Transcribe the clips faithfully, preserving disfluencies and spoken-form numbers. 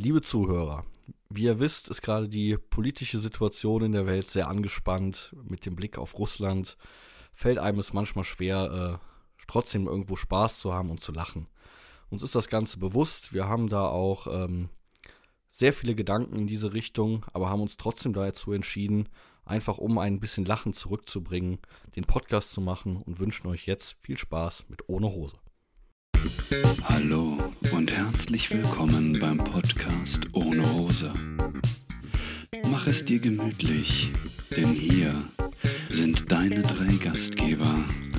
Liebe Zuhörer, wie ihr wisst, ist gerade die politische Situation in der Welt sehr angespannt. Mit dem Blick auf Russland fällt einem es manchmal schwer, äh, trotzdem irgendwo Spaß zu haben und zu lachen. Uns ist das Ganze bewusst. Wir haben da auch ähm, sehr viele Gedanken in diese Richtung, aber haben uns trotzdem dazu entschieden, einfach um ein bisschen Lachen zurückzubringen, den Podcast zu machen und wünschen euch jetzt viel Spaß mit Ohne Hose. Hallo und herzlich willkommen beim Podcast Ohne Hose. Mach es dir gemütlich, denn hier sind deine drei Gastgeber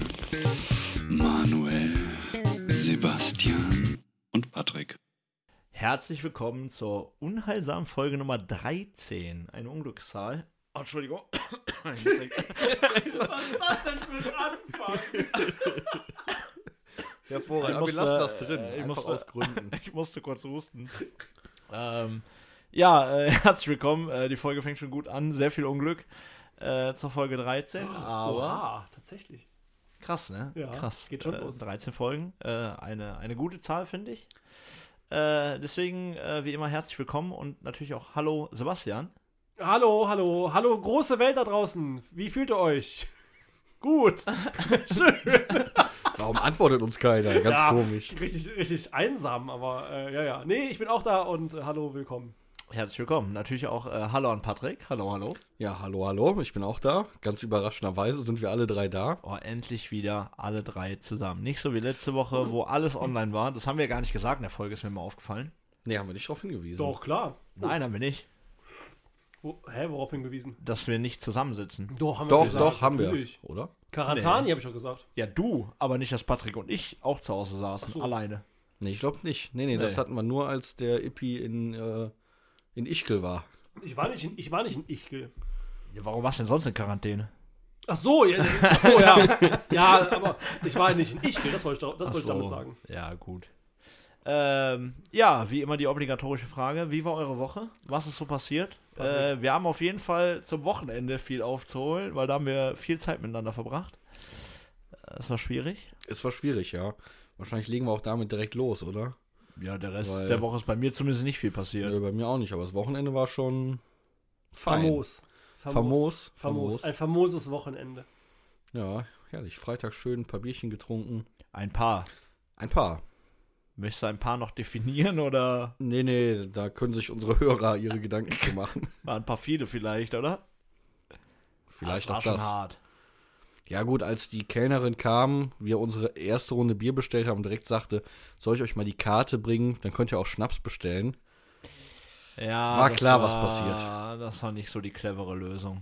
Manuel, Sebastian und Patrick. Herzlich willkommen zur unheilsamen Folge Nummer dreizehn, eine Unglückszahl. Oh, Entschuldigung. Was ist das denn für ein Anfang? Hervorragend, aber wir lassen das drin, äh, ich einfach musste, aus Gründen. Ich musste kurz husten. ähm, ja, äh, herzlich willkommen. Äh, die Folge fängt schon gut an. Sehr viel Unglück äh, zur Folge dreizehn. Oh, aber oha, tatsächlich. Krass, ne? Ja, krass. geht schon äh, los. dreizehn Folgen. Äh, eine, eine gute Zahl, finde ich. Äh, deswegen, äh, wie immer, herzlich willkommen und natürlich auch Hallo, Sebastian. Hallo, hallo, hallo, große Welt da draußen. Wie fühlt ihr euch? Gut. Schön. Warum antwortet uns keiner? Ganz ja, komisch. Richtig, richtig einsam, aber äh, ja, ja. Nee, ich bin auch da und äh, hallo, willkommen. Herzlich willkommen. Natürlich auch äh, Hallo an Patrick. Hallo, hallo. Ja, hallo, hallo, ich bin auch da. Ganz überraschenderweise sind wir alle drei da. Oh, endlich wieder alle drei zusammen. Nicht so wie letzte Woche, wo alles online war. Das haben wir gar nicht gesagt in der Folge, ist mir mal aufgefallen. Nee, haben wir nicht darauf hingewiesen. Doch, klar. Nein, haben wir nicht. Wo, hä, worauf hingewiesen? Dass wir nicht zusammensitzen. Doch, haben Doch, gesagt, doch, haben natürlich. wir, oder? Quarantani, Nee. habe ich doch gesagt. Ja, du, aber nicht, dass Patrick und ich auch zu Hause saßen, Ach so. alleine. Nee, ich glaube nicht. Nee, nee, das Nee. hatten wir nur, als der Ippi in, äh, in Ischgl war. Ich war nicht in, ich war nicht in Ischgl. Ja, warum warst du denn sonst in Quarantäne? Ach so, ja, ach so, ja. Ja, aber ich war nicht in Ischgl, das wollte ich, doch- das Ach wollte ich damit so. sagen. Ja, gut. Ähm, ja, wie immer die obligatorische Frage. Wie war eure Woche? Was ist so passiert? Äh, wir haben auf jeden Fall zum Wochenende viel aufzuholen, weil da haben wir viel Zeit miteinander verbracht. Es war schwierig. Es war schwierig, ja. Wahrscheinlich legen wir auch damit direkt los, oder? Ja, der Rest Weil- der Woche ist bei mir zumindest nicht viel passiert. Nee, bei mir auch nicht, aber das Wochenende war schon fein. Famos. Famos. Famos. Famos. Ein famoses Wochenende. Ja, herrlich. Freitag schön ein paar Bierchen getrunken. Ein paar. Ein paar. Möchtest du ein paar noch definieren oder Nee, nee, da können sich unsere Hörer ihre Gedanken zu machen. waren ein paar viele vielleicht, oder? Vielleicht das war auch schon das. hart. Ja gut, als die Kellnerin kam, wir unsere erste Runde Bier bestellt haben und direkt sagte, soll ich euch mal die Karte bringen, dann könnt ihr auch Schnaps bestellen. Ja, War das klar, was war- passiert. Das war nicht so die clevere Lösung.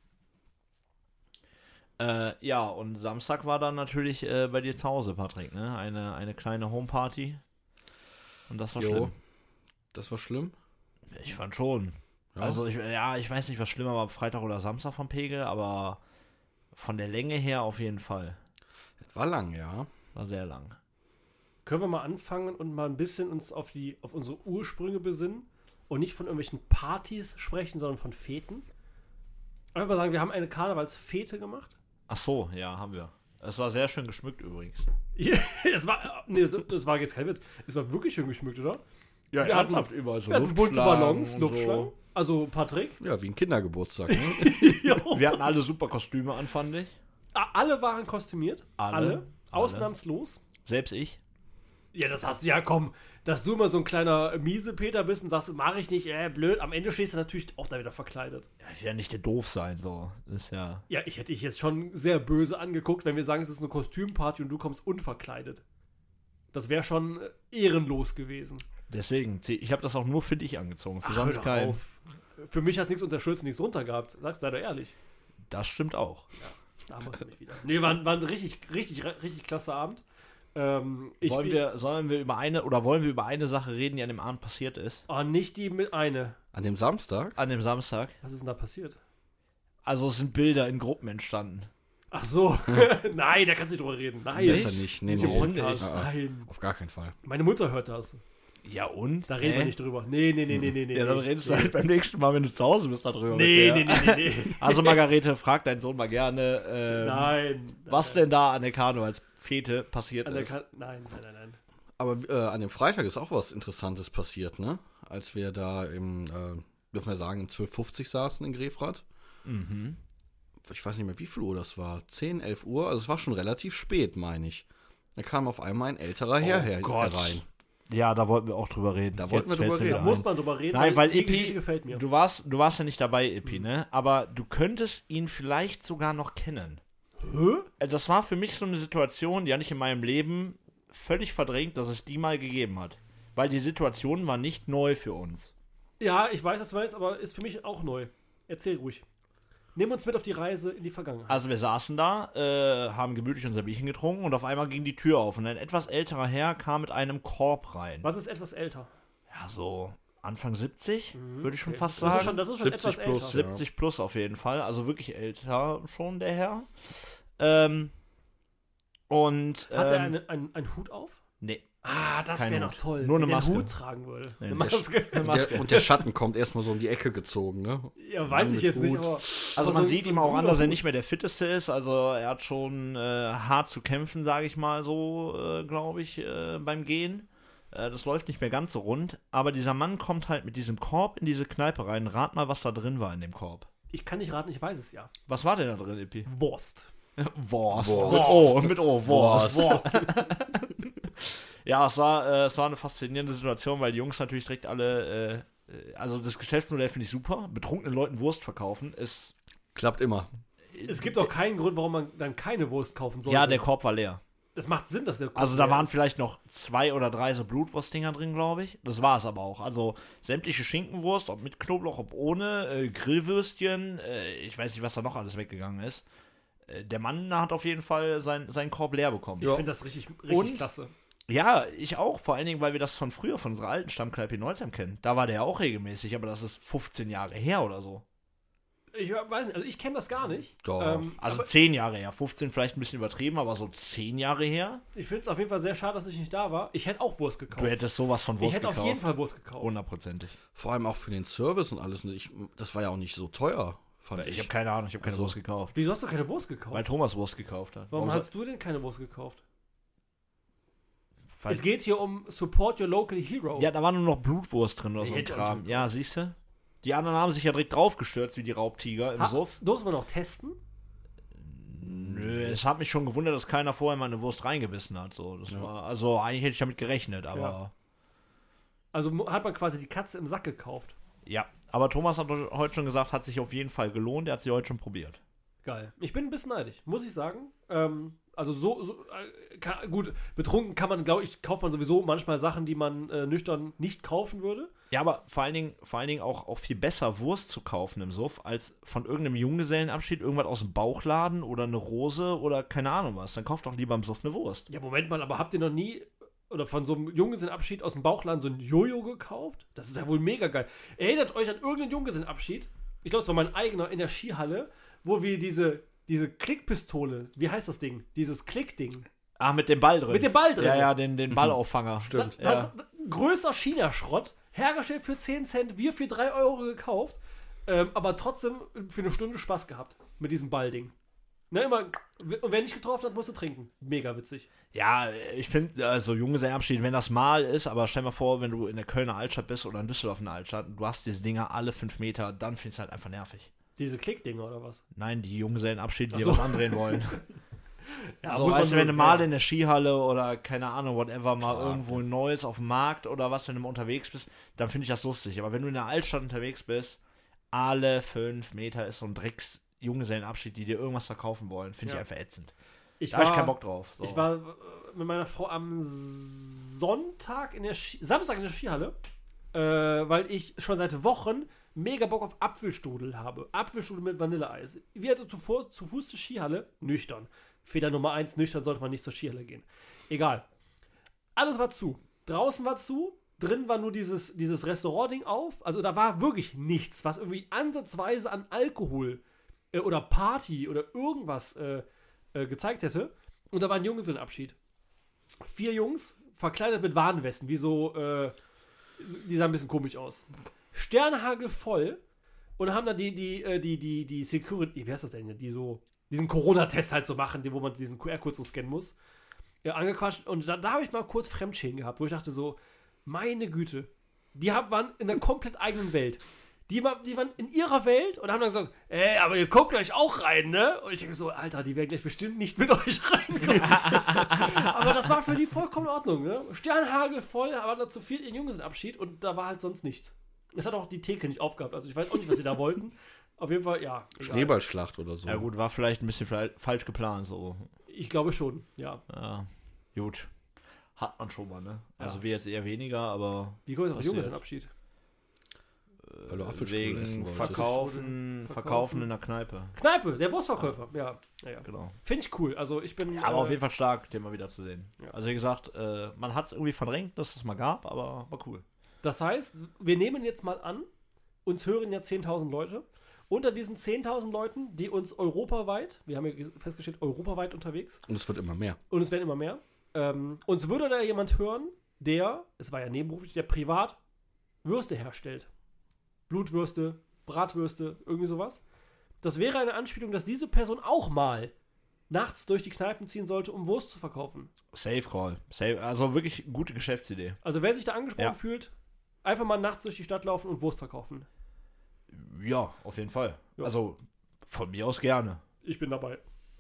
Äh, ja, und Samstag war dann natürlich äh, bei dir zu Hause, Patrick, ne? Eine, eine kleine Homeparty. Und das war Jo. schlimm. Das war schlimm. Ich fand schon. Ja. Also, ich, ja, ich weiß nicht, was schlimmer war, Freitag oder Samstag vom Pegel, aber von der Länge her auf jeden Fall. War lang, ja. War sehr lang. Können wir mal anfangen und mal ein bisschen uns auf, die, auf unsere Ursprünge besinnen und nicht von irgendwelchen Partys sprechen, sondern von Feten? Einfach mal sagen, wir haben eine Karnevalsfete gemacht. Ach so, ja, haben wir. Es war sehr schön geschmückt übrigens. Ja, das war, nee, das, das war jetzt kein Witz. Es war wirklich schön geschmückt, oder? Ja, Wir hatten- überall so Wir hatten bunte Luftschlangen Ballons, und Luftschlangen. Also Patrick. Ja, wie ein Kindergeburtstag, ne? So. Wir hatten alle super Kostüme an, fand ich. Ah, Alle waren kostümiert. Alle. Alle. Alle. Ausnahmslos. Selbst ich. Ja, das hast du ja, komm. Dass du immer so ein kleiner Miesepeter bist und sagst, mach ich nicht, äh, blöd. Am Ende stehst du natürlich auch da wieder verkleidet. Ja, ich will ja nicht der doof sein, so. Das ist ja. Ja, ich hätte dich jetzt schon sehr böse angeguckt, wenn wir sagen, es ist eine Kostümparty und du kommst unverkleidet. Das wäre schon äh, ehrenlos gewesen. Deswegen, ich habe das auch nur für dich angezogen. Für Ach, sonst hör doch keinen. auf. Für mich hast nichts unter Schulz, nichts runter gehabt. Sag's leider ehrlich. Das stimmt auch. Da haben wir es nicht wieder. Nee, war, war ein richtig, richtig, richtig klasse Abend. Ähm, ich, wollen, ich, wir, sollen wir über eine oder wollen wir über eine Sache reden, die an dem Abend passiert ist? Oh, nicht die mit eine. An dem Samstag? An dem Samstag. Was ist denn da passiert? Also es sind Bilder in Gruppen entstanden. Ach so. Nein, da kannst du nicht drüber reden. Nein. Besser nicht. Nee, Nicht im nee. Podcast. Ah, ah. Nein. Auf gar keinen Fall. Meine Mutter hört das. Ja und? Da reden Hä? wir nicht drüber. Nee, nee, nee, nee, nee, nee. Ja, dann nee. redest du nee. halt beim nächsten Mal, wenn du zu Hause bist, darüber. Nee, mit nee, der. nee, nee, nee. Also Margarete, frag deinen Sohn mal gerne, ähm, Nein. was nein, denn da an der Karnevalsfete passiert An der ist. Ka- nein, nein, nein, nein. Aber äh, an dem Freitag ist auch was Interessantes passiert, ne? als wir da im, äh, dürfen wir sagen, im zwölf fünfzig saßen in Grefrath. Mhm. Ich weiß nicht mehr, wie viel Uhr das war. zehn, elf Uhr, also es war schon relativ spät, meine ich. Da kam auf einmal ein älterer Herr Oh her, Gott. herein. Ja, da wollten wir auch drüber reden. Da wollten wir fällt's drüber mir reden. Da wieder muss ein. man drüber reden, Nein, weil die Ippi, Geschichte gefällt mir. Du warst, du warst ja nicht dabei, Ippi, ne? Aber du könntest ihn vielleicht sogar noch kennen. Hä? Äh, Das war für mich so eine Situation, die hatte ich in meinem Leben völlig verdrängt, dass es die mal gegeben hat. Weil die Situation war nicht neu für uns. Ja, ich weiß, was du meinst, aber ist für mich auch neu. Erzähl ruhig. Nimm uns mit auf die Reise in die Vergangenheit. Also wir saßen da, äh, haben gemütlich unser Bierchen getrunken und auf einmal ging die Tür auf und ein etwas älterer Herr kam mit einem Korb rein. Was ist etwas älter? Ja, so Anfang siebzig, würde ich schon Okay. fast Das ist sagen. schon, das ist schon siebzig etwas plus, älter. ja. siebzig plus auf jeden Fall, also wirklich älter schon der Herr. Ähm, und ähm, Hat er eine, ein, einen Hut auf? Nee. Ah, das Kein wäre Hut. noch toll. Nur eine wenn der Maske. einen Hut tragen würde. Nee, Eine der Maske. Maske. Der, und der Schatten kommt erstmal so um die Ecke gezogen, ne? Ja, weiß ich Mit jetzt nicht, Hut. aber. Also aber man so- sieht so ihm ein auch an, cooler dass er Hut. nicht mehr der Fitteste ist. Also er hat schon äh, hart zu kämpfen, sage ich mal so, äh, glaube ich, äh, beim Gehen. Äh, das läuft nicht mehr ganz so rund. Aber dieser Mann kommt halt mit diesem Korb in diese Kneipe rein. Rat mal, was da drin war in dem Korb. Ich kann nicht raten, ich weiß es ja. Was war denn da drin, Ippi? Wurst. Wurst. Wurst. Mit O, mit O, Wurst. Wurst. Ja, es war, äh, es war eine faszinierende Situation, weil die Jungs natürlich direkt alle, äh, äh, also das Geschäftsmodell finde ich super. Betrunkenen Leuten Wurst verkaufen ist, Klappt immer. Es gibt auch keinen Grund, warum man dann keine Wurst kaufen sollte. ja, der Korb war leer. Das macht Sinn, dass der Korb Also da leer waren ist. vielleicht noch zwei oder drei so Blutwurstdinger drin, glaube ich. Das war es aber auch. Also sämtliche Schinkenwurst, ob mit Knoblauch, ob ohne, äh, Grillwürstchen, äh, ich weiß nicht, was da noch alles weggegangen ist. Äh, der Mann hat auf jeden Fall sein, seinen Korb leer bekommen. Ich finde das richtig, richtig Und? klasse. Ja, ich auch. Vor allen Dingen, weil wir das von früher, von unserer alten Stammkneipe in Neuzheim kennen. Da war der ja auch regelmäßig, aber das ist fünfzehn Jahre her oder so. Ich weiß nicht, also ich kenne das gar nicht. Doch. Ähm, Also aber zehn Jahre her. fünfzehn vielleicht ein bisschen übertrieben, aber so zehn Jahre her. ich finde es auf jeden Fall sehr schade, dass ich nicht da war. Ich hätte auch Wurst gekauft. Du hättest sowas von ich Wurst hätte gekauft. auf jeden Fall Wurst gekauft. Hundertprozentig. Vor allem auch für den Service und alles. Ich, das war ja auch nicht so teuer, fand ich. Ich habe keine Ahnung, ich habe keine Also- Wurst gekauft. Wieso hast du keine Wurst gekauft? Weil Thomas Wurst gekauft hat. Warum soll- hast du denn keine Wurst gekauft? Weil- Es geht hier um Support Your Local Hero. Ja, da war nur noch Blutwurst drin oder so ein Hätte Kram. und- Ja, siehst du? Die anderen haben sich ja direkt draufgestürzt, wie die Raubtiger im ha, Suff. Durfte man noch testen? Nö, es hat mich schon gewundert, dass keiner vorher mal eine Wurst reingebissen hat. So. Das Ja. war, also eigentlich hätte ich damit gerechnet, aber Ja. Also mu- hat man quasi die Katze im Sack gekauft. ja. Aber Thomas hat heute schon gesagt, hat sich auf jeden Fall gelohnt. Er hat sie heute schon probiert. Geil. Ich bin ein bisschen neidisch, muss ich sagen. Ähm, also so, so äh, kann, gut, betrunken kann man, glaube ich, kauft man sowieso manchmal Sachen, die man äh, nüchtern nicht kaufen würde. Ja, aber vor allen Dingen, vor allen Dingen auch, auch viel besser Wurst zu kaufen im Suff, als von irgendeinem Junggesellenabschied irgendwas aus dem Bauchladen oder eine Rose oder keine Ahnung was. Dann kauft doch lieber im Suff eine Wurst. Ja, Moment mal, aber habt ihr noch nie oder von so einem Junggesellenabschied aus dem Bauchladen so ein Jojo gekauft? Das ist ja wohl mega geil. Erinnert euch an irgendeinen Junggesellenabschied? Ich glaube, es war mein eigener in der Skihalle, wo wir diese, diese Klickpistole, wie heißt das Ding? Dieses Klickding. Ah, mit dem Ball drin. Mit dem Ball drin. Ja, ja, den, den Ballauffanger. Das, Ja. das, das, größer China-Schrott, hergestellt für zehn Cent, wir für drei Euro gekauft, ähm, aber trotzdem für eine Stunde Spaß gehabt mit diesem Ballding. Ne, immer, und wer nicht getroffen hat, musste trinken. Mega witzig. Ja, ich finde, also Junggesellenabschied, wenn das mal ist, aber stell mal vor, wenn du in der Kölner Altstadt bist oder in Düsseldorf in der Altstadt und du hast diese Dinger alle fünf Meter, dann findest du halt einfach nervig. Diese Klickdinger oder was? Nein, die Junggesellenabschiede, die Ach so. was andrehen wollen. Ja, so, muss man weißt du, wenn du nur- mal ja. in der Skihalle oder keine Ahnung, whatever, mal Klar, irgendwo ein Neues auf dem Markt oder was, wenn du mal unterwegs bist, dann finde ich das lustig. Aber wenn du in der Altstadt unterwegs bist, alle fünf Meter ist so ein Drecks Junggesellenabschied, die dir irgendwas verkaufen wollen, finde Ja. ich einfach ätzend. Ich Da habe ich war- keinen Bock drauf. So. Ich war äh, mit meiner Frau am Sonntag in der Ski Samstag in der Skihalle, äh, weil ich schon seit Wochen mega Bock auf Apfelstrudel habe. Apfelstrudel mit Vanilleeis. Wir also zu, Fu- zu Fuß zur Skihalle, nüchtern. Fehler Nummer eins, nüchtern sollte man nicht zur Skihalle gehen. Egal. Alles war zu. Draußen war zu, drin war nur dieses, dieses Restaurant-Ding auf. Also da war wirklich nichts, was irgendwie ansatzweise an Alkohol äh, oder Party oder irgendwas äh, äh, gezeigt hätte. Und da war ein Junggesellenabschied. Vier Jungs, verkleidet mit Warnwesten, wie so, äh, die sahen ein bisschen komisch aus. Sternhagel voll und haben dann die, die, äh, die, die, die Security, wie heißt das denn, die so, diesen Corona-Test halt so machen, die, wo man diesen Q R-Code so scannen muss, ja, angequatscht. Und da, da habe ich mal kurz Fremdschäden gehabt, wo ich dachte so, meine Güte, die haben, waren in einer komplett eigenen Welt. Die, war, die waren in ihrer Welt und haben dann gesagt, ey, aber ihr guckt euch auch rein, ne? Und ich denke so, Alter, die werden gleich bestimmt nicht mit euch reinkommen. Aber das war für die vollkommen in Ordnung, ne? Sternhagel voll, aber da zu viel in Junggesellenabschied und da war halt sonst nichts. Es hat auch die Theke nicht aufgehabt, also ich weiß auch nicht, was sie da wollten. Auf jeden Fall, ja. Egal. Schneeballschlacht oder so. Ja gut, war vielleicht ein bisschen fa- falsch geplant, so. Ich glaube schon, ja. Ja, gut. Hat man schon mal, ne? Also Ja. wir jetzt eher weniger, aber Wie kommt es auf Passiert. Junggesellenabschied? Weil du Apfelstrudel essen wegen wolltest. verkaufen, Verkaufen. verkaufen in der Kneipe. Kneipe, der Wurstverkäufer, ja. ja, ja. Genau. Finde ich cool, also ich bin... Ja, aber äh, auf jeden Fall stark, den mal wieder zu sehen. Ja. Also wie gesagt, äh, man hat es irgendwie verdrängt, dass es das mal gab, aber war cool. Das heißt, wir nehmen jetzt mal an, uns hören ja zehntausend Leute. Unter diesen zehntausend Leuten, die uns europaweit, wir haben ja festgestellt, europaweit unterwegs, Und es wird immer mehr. und es werden immer mehr, ähm, uns würde da jemand hören, der, es war ja nebenberuflich, der privat Würste herstellt. Blutwürste, Bratwürste, irgendwie sowas. Das wäre eine Anspielung, dass diese Person auch mal nachts durch die Kneipen ziehen sollte, um Wurst zu verkaufen. Safe Call. Safe, also wirklich gute Geschäftsidee. Also wer sich da angesprochen Ja. fühlt, einfach mal nachts durch die Stadt laufen und Wurst verkaufen. Ja, auf jeden Fall. Ja. Also von mir aus gerne. Ich bin dabei.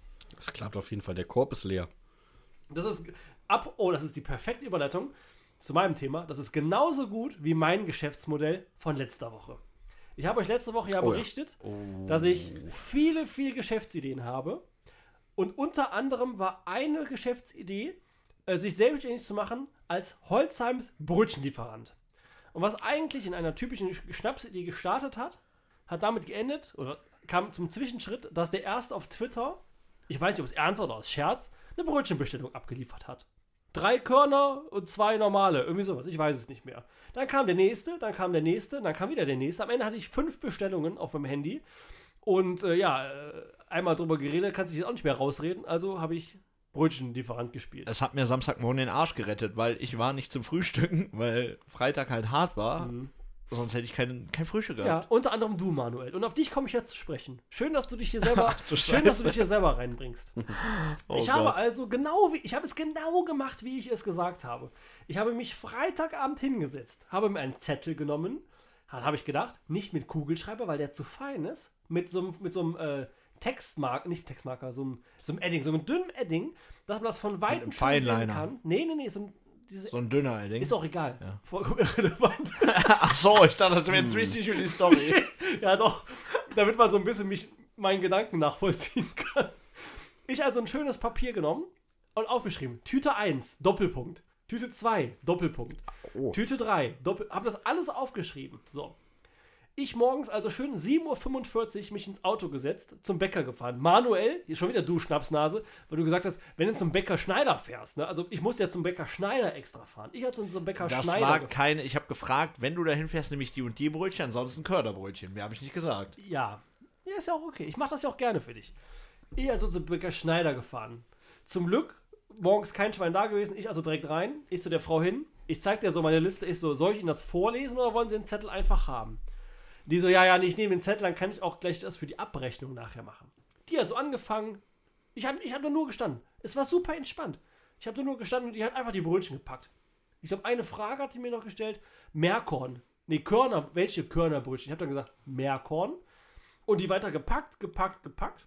Es klappt auf jeden Fall. Der Korb ist leer. Das ist ab, oh, das ist die perfekte Überleitung zu meinem Thema. Das ist genauso gut wie mein Geschäftsmodell von letzter Woche. Ich habe euch letzte Woche ja Oh ja. berichtet, dass ich viele, viele Geschäftsideen habe. Und unter anderem war eine Geschäftsidee, äh, sich selbstständig zu machen als Holzheims Brötchenlieferant. Und was eigentlich in einer typischen Schnapsidee gestartet hat, hat damit geendet, oder kam zum Zwischenschritt, dass der erste auf Twitter, ich weiß nicht, ob es ernst oder aus Scherz, eine Brötchenbestellung abgeliefert hat. Drei Körner und zwei normale, irgendwie sowas, ich weiß es nicht mehr. Dann kam der nächste, dann kam der nächste, dann kam wieder der nächste. Am Ende hatte ich fünf Bestellungen auf meinem Handy. Und äh, ja, äh, einmal drüber geredet, kannst du dich jetzt auch nicht mehr rausreden, also habe ich Brötchenlieferant gespielt. Es hat mir Samstagmorgen den Arsch gerettet, weil ich war nicht zum Frühstücken, weil Freitag halt hart war. Mhm. Sonst hätte ich kein, kein Frühstück Ja, gehabt. unter anderem du, Manuel. Und auf dich komme ich jetzt zu sprechen. Schön, dass du dich hier selber, du schön, dass du Scheiße. dich hier selber reinbringst. Oh ich Gott. habe also genau, wie, ich habe es genau gemacht, wie ich es gesagt habe. Ich habe mich Freitagabend hingesetzt, habe mir einen Zettel genommen, dann habe ich gedacht, nicht mit Kugelschreiber, weil der zu fein ist, mit so einem, mit so einem äh, Textmarker, nicht Textmarker, so einem, so einem Edding, so einem dünnen Edding, dass man das von weitem einem schön sehen Fineliner. kann. Nee, nee, nee, so ein, diese, So ein dünner, Ding. ist auch egal. Ja. Vollkommen irrelevant. Ach so, ich dachte, das wäre jetzt wichtig für die Story. Ja, doch, damit man so ein bisschen mich, meinen Gedanken nachvollziehen kann. Ich also ein schönes Papier genommen und aufgeschrieben. Tüte eins, Doppelpunkt. Tüte zwei, Doppelpunkt. Oh. Tüte drei, Doppel... Hab das alles aufgeschrieben. So. Ich morgens also schön sieben Uhr fünfundvierzig mich ins Auto gesetzt, zum Bäcker gefahren. Manuel, hier schon wieder du Schnapsnase, weil du gesagt hast, wenn du zum Bäcker Schneider fährst, ne? Also ich muss ja zum Bäcker Schneider extra fahren. Ich hatte zum Bäcker Das Schneider war gefahren. keine, ich habe gefragt, wenn du dahin fährst, nehme ich die und die Brötchen, ansonsten Körderbrötchen. Mehr habe ich nicht gesagt. Ja. Ja, ist ja auch okay. Ich mache das ja auch gerne für dich. Ich also zum Bäcker Schneider gefahren. Zum Glück, morgens kein Schwein da gewesen. Ich also direkt rein. Ich zu der Frau hin. Ich zeig dir so meine Liste. Ich so, soll ich Ihnen das vorlesen oder wollen Sie den Zettel einfach haben? Die so, ja, ja, nee, ich nehme den Zettel, dann kann ich auch gleich das für die Abrechnung nachher machen. Die hat so angefangen. Ich habe ich hab nur gestanden. Es war super entspannt. Ich habe nur gestanden und die hat einfach die Brötchen gepackt. Ich glaube, eine Frage hat die mir noch gestellt. Meerkorn. Nee, Körner. Welche Körnerbrötchen? Ich habe dann gesagt, Meerkorn. Und die weiter gepackt, gepackt, gepackt.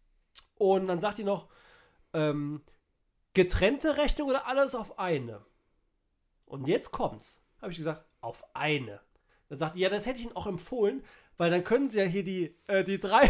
Und dann sagt die noch, ähm, getrennte Rechnung oder alles auf eine? Und jetzt kommt's. Habe ich gesagt, auf eine. Dann sagt die, ja, das hätte ich Ihnen auch empfohlen, weil dann können Sie ja hier die, äh, die drei...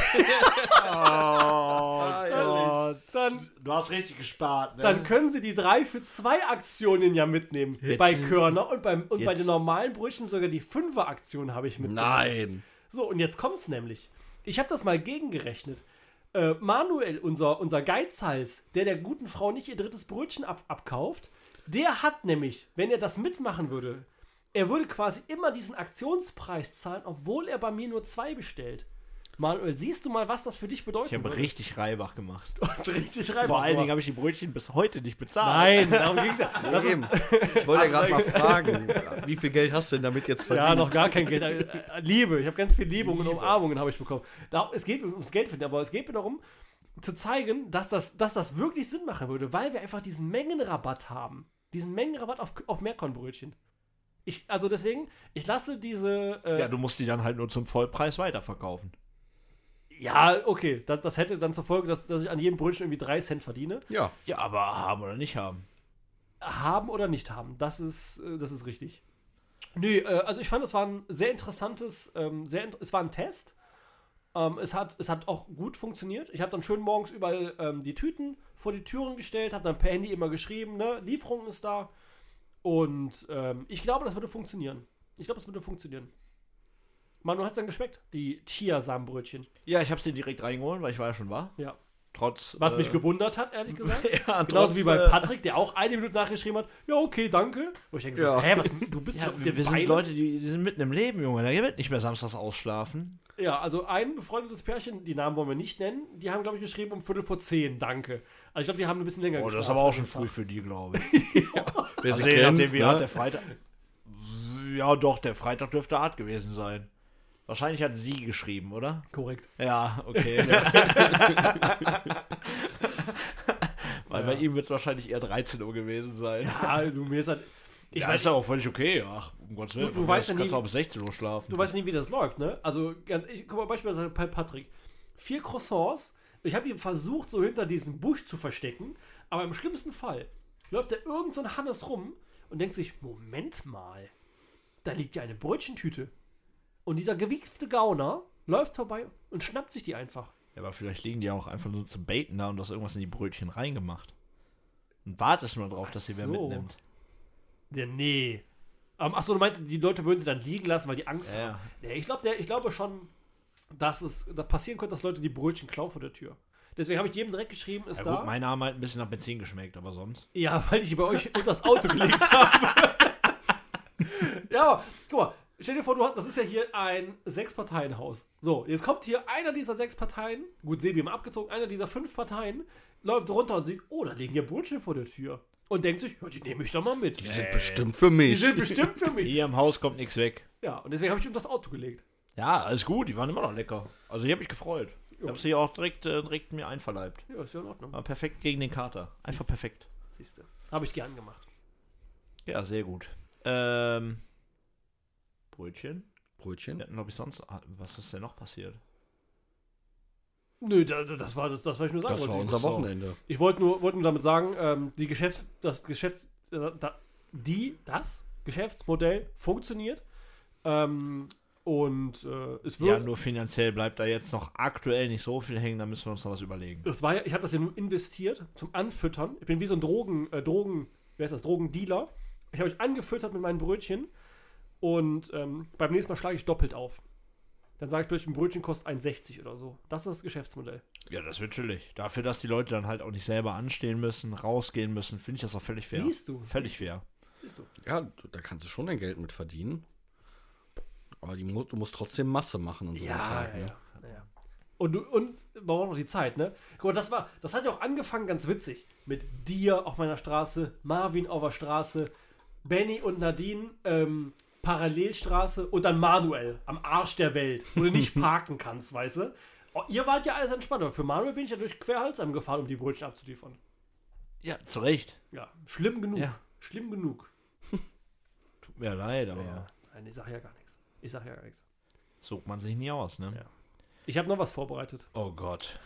Oh Gott. Dann, Du hast richtig gespart, ne? dann können Sie die drei für zwei Aktionen ja mitnehmen. Jetzt- bei Körner und, beim, und bei jetzt- den normalen Brötchen sogar die Fünfer-Aktion habe ich mitgenommen. Nein. So, und jetzt kommt's nämlich. Ich habe das mal gegengerechnet. Äh, Manuel, unser, unser Geizhals, der der guten Frau nicht ihr drittes Brötchen ab, abkauft, der hat nämlich, wenn er das mitmachen würde, er würde quasi immer diesen Aktionspreis zahlen, obwohl er bei mir nur zwei bestellt. Manuel, siehst du mal, was das für dich bedeutet? Ich habe richtig Reibach gemacht. Du hast richtig rein. Vor allen Dingen habe ich die Brötchen bis heute nicht bezahlt. Nein, darum ging's ja. Das ist, Eben. Ich wollte ja gerade mal fragen, wie viel Geld hast du denn damit jetzt verdient? ja, noch gar kein Geld. Äh, äh, Liebe. Ich habe ganz viel Liebe und Umarmungen habe ich bekommen. Da, es geht ums Geld finden, aber es geht mir darum, zu zeigen, dass das, dass das wirklich Sinn machen würde, weil wir einfach diesen Mengenrabatt haben. Diesen Mengenrabatt auf, auf Meerkornbrötchen. Ich, also deswegen, ich lasse diese. Äh, Ja, du musst die dann halt nur zum Vollpreis weiterverkaufen. ja, okay. Das, das hätte dann zur Folge, dass, dass ich an jedem Brötchen irgendwie drei Cent verdiene. Ja. Ja, aber haben oder nicht haben. Haben oder nicht haben. Das ist, äh, das ist richtig. Nö, äh, also ich fand, es war ein sehr interessantes, ähm, sehr, int- es war ein Test. Ähm, es, hat, es hat auch gut funktioniert. Ich habe dann schön morgens überall ähm, die Tüten vor die Türen gestellt, habe dann per Handy immer geschrieben, ne, Lieferung ist da. Und ähm, ich glaube, das würde funktionieren. Ich glaube, das würde funktionieren. Manu, hat es dann geschmeckt? Die Chiasamenbrötchen. Ja, ich habe sie direkt reingeholt, weil ich war ja schon war. Ja. Trotz. Was äh, mich gewundert hat, ehrlich gesagt. ja, Genauso trotz, wie bei äh, Patrick, der auch eine Minute nachgeschrieben hat, ja, okay, danke. Wo ich denke so, Ja. hä, was, du bist Ja, doch wir, wir sind Leute, die, die sind mitten im Leben, Junge. Da wird nicht mehr samstags ausschlafen. Ja, also ein befreundetes Pärchen, die Namen wollen wir nicht nennen, die haben, glaube ich, geschrieben um Viertel vor zehn, danke. Also ich glaube, die haben ein bisschen länger Oh, das ist geschlafen aber auch an schon dem früh Tag. für die, glaube ich. Wer Also sie je kennt, nachdem, wie ne? hart der Freitag. Ja, doch, der Freitag dürfte hart gewesen sein. Wahrscheinlich hat sie geschrieben, oder? Korrekt. Ja, okay. Weil Ja. bei ihm wird es wahrscheinlich eher dreizehn Uhr gewesen sein. Ja, du, mir ist halt, ich ja, weiß, ist ja auch völlig okay. Ach, um Gottes Willen. Du- du weißt ja kannst nie- auch bis sechzehn Uhr schlafen. du weißt nie, wie das läuft, ne? Also ganz ehrlich, guck mal, beispielsweise bei Patrick. Vier Croissants, ich habe ihn versucht, so hinter diesem Busch zu verstecken, aber im schlimmsten Fall läuft da irgend so ein Hannes rum und denkt sich, Moment mal, da liegt ja eine Brötchentüte. Und dieser gewiefte Gauner läuft vorbei und schnappt sich die einfach. Ja, aber vielleicht liegen die auch einfach so zum Baiten da und du hast irgendwas in die Brötchen reingemacht. Und wartest nur drauf, Ach dass sie wer so. mitnimmt. Ja, nee. Ähm, achso, du meinst, die Leute würden sie dann liegen lassen, weil die Angst Ja. haben. Nee, ich, glaub, der, ich glaube schon, dass es da passieren könnte, dass Leute die Brötchen klauen vor der Tür. Deswegen habe ich jedem direkt geschrieben, ist Ja da. gut, meine haben halt ein bisschen nach Benzin geschmeckt, aber sonst. Ja, weil ich die bei euch unter das Auto gelegt habe. Ja, aber, guck mal, stell dir vor, du hast, das ist ja hier ein Sechs-Parteien-Haus. So, jetzt kommt hier einer dieser sechs Parteien, gut, Sebi mal abgezogen, einer dieser fünf Parteien, läuft runter und sieht, oh, da liegen ja Brötchen vor der Tür. Und denkt sich, ja, die nehme ich doch mal mit. Die sind bestimmt für mich. Die sind bestimmt für mich. Hier im Haus kommt nichts weg. Ja, und deswegen habe ich unter das Auto gelegt. Ja, alles gut, die waren immer noch lecker. Also ich habe mich gefreut. Ich Ja. habe sie auch direkt, äh, direkt mir einverleibt. Ja, ist ja in Ordnung. War perfekt gegen den Kater. Einfach Siehst du. perfekt. Siehst du. Habe ich gern gemacht. Ja, sehr gut. Ähm, Brötchen? Brötchen. Wir hatten, glaube ich, sonst. ah, Was ist denn noch passiert? Nö, das, das war das, das, was ich nur sagen Das war wollte. unser so. Wochenende. Ich wollte nur, wollte nur damit sagen, ähm, die Geschäfts-, das Geschäfts-, äh, da, die, das Geschäftsmodell funktioniert. Ähm, und äh, es Ja, wird. nur finanziell bleibt da jetzt noch aktuell nicht so viel hängen, da müssen wir uns noch was überlegen. Das war ja, ich habe das ja nur investiert zum Anfüttern. Ich bin wie so ein Drogen, äh, Drogen, wer ist das, Drogendealer. Ich habe euch angefüttert mit meinen Brötchen und ähm, beim nächsten Mal schlage ich doppelt auf. Dann sage ich plötzlich, ein Brötchen kostet eins sechzig oder so. Das ist das Geschäftsmodell. Ja, das wird chillig. Dafür, dass die Leute dann halt auch nicht selber anstehen müssen, rausgehen müssen, finde ich das auch völlig fair. Siehst du? Völlig fair. Siehst du? Ja, du- da kannst du schon dein Geld mit verdienen. Aber die, mu- du musst trotzdem Masse machen und so. Ja, am Tag, ja, ne? ja, ja. Und, du- und man braucht noch die Zeit, ne? Guck mal, das, war, das hat ja auch angefangen ganz witzig. Mit dir auf meiner Straße, Marvin auf der Straße, Benny und Nadine, ähm, Parallelstraße und dann Manuel am Arsch der Welt, wo du nicht parken kannst, weißt du? Oh, ihr wart ja alles entspannt, aber für Manuel bin ich ja durch Querholzheim gefahren, um die Brötchen abzuliefern. Ja, zu Recht. Ja, schlimm genug. Ja. Schlimm genug. Tut mir leid, aber Ja. Nein, ich sag ja gar nichts. Ich sag ja gar nichts. sucht man sich nie aus, ne? Ja. Ich habe noch was vorbereitet. Oh Gott.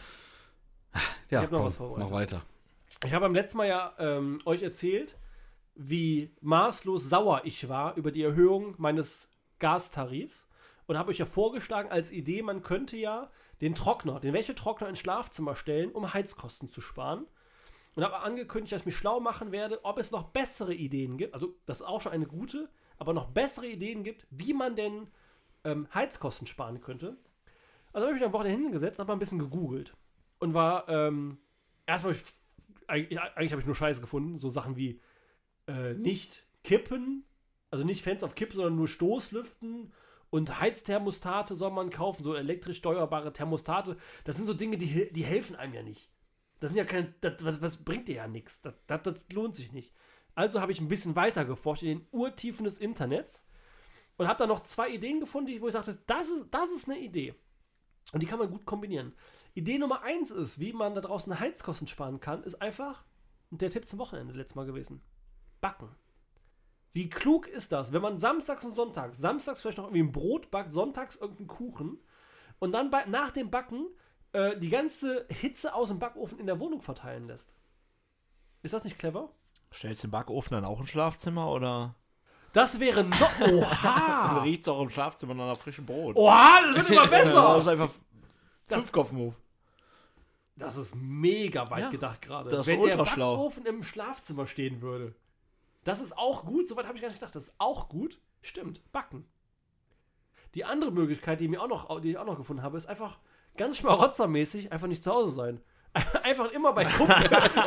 Ja, hab noch komm, was vorbereitet. mach weiter. Ich habe beim letzten Mal ja ähm, euch erzählt, wie maßlos sauer ich war über die Erhöhung meines Gastarifs und habe euch ja vorgeschlagen als Idee, man könnte ja den Trockner, den Wäschetrockner ins Schlafzimmer stellen, um Heizkosten zu sparen. Und habe angekündigt, dass ich mich schlau machen werde, ob es noch bessere Ideen gibt. Also, das ist auch schon eine gute, aber noch bessere Ideen gibt, wie man denn ähm, Heizkosten sparen könnte. Also habe ich mich am Wochenende hingesetzt und habe mal ein bisschen gegoogelt. Und war, ähm, erstmal, hab ich, eigentlich, eigentlich habe ich nur Scheiße gefunden. So Sachen wie äh, nicht kippen, also nicht Fans auf Kippen, sondern nur Stoßlüften. Und Heizthermostate soll man kaufen, so elektrisch steuerbare Thermostate. Das sind so Dinge, die, die helfen einem ja nicht. Das sind ja keine, das, was, was bringt dir ja nichts. Das, das, das lohnt sich nicht. Also habe ich ein bisschen weiter geforscht in den Urtiefen des Internets und habe da noch zwei Ideen gefunden, die, wo ich sagte, das ist, das ist eine Idee. Und die kann man gut kombinieren. Idee Nummer eins ist, wie man da draußen Heizkosten sparen kann, ist einfach der Tipp zum Wochenende letztes Mal gewesen. Backen. Wie klug ist das, wenn man samstags und sonntags, samstags vielleicht noch irgendwie ein Brot backt, sonntags irgendeinen Kuchen und dann bei, nach dem Backen äh, die ganze Hitze aus dem Backofen in der Wohnung verteilen lässt? Ist das nicht clever? Stellst du den Backofen dann auch ins Schlafzimmer oder? Das wäre noch. Dann Oha! riecht es auch im Schlafzimmer nach frischem Brot. Oha, das wird immer Das besser! ist einfach Das- Fünfkopf-Move. Das ist mega weit Ja, gedacht gerade. das ist Wenn der ultra schlau. Backofen im Schlafzimmer stehen würde. Das ist auch gut, soweit habe ich gar nicht gedacht. Das ist auch gut. Stimmt, backen. Die andere Möglichkeit, die, mir auch noch, die ich auch noch gefunden habe, ist einfach ganz schmarotzermäßig einfach nicht zu Hause sein. Einfach immer bei Kumpel.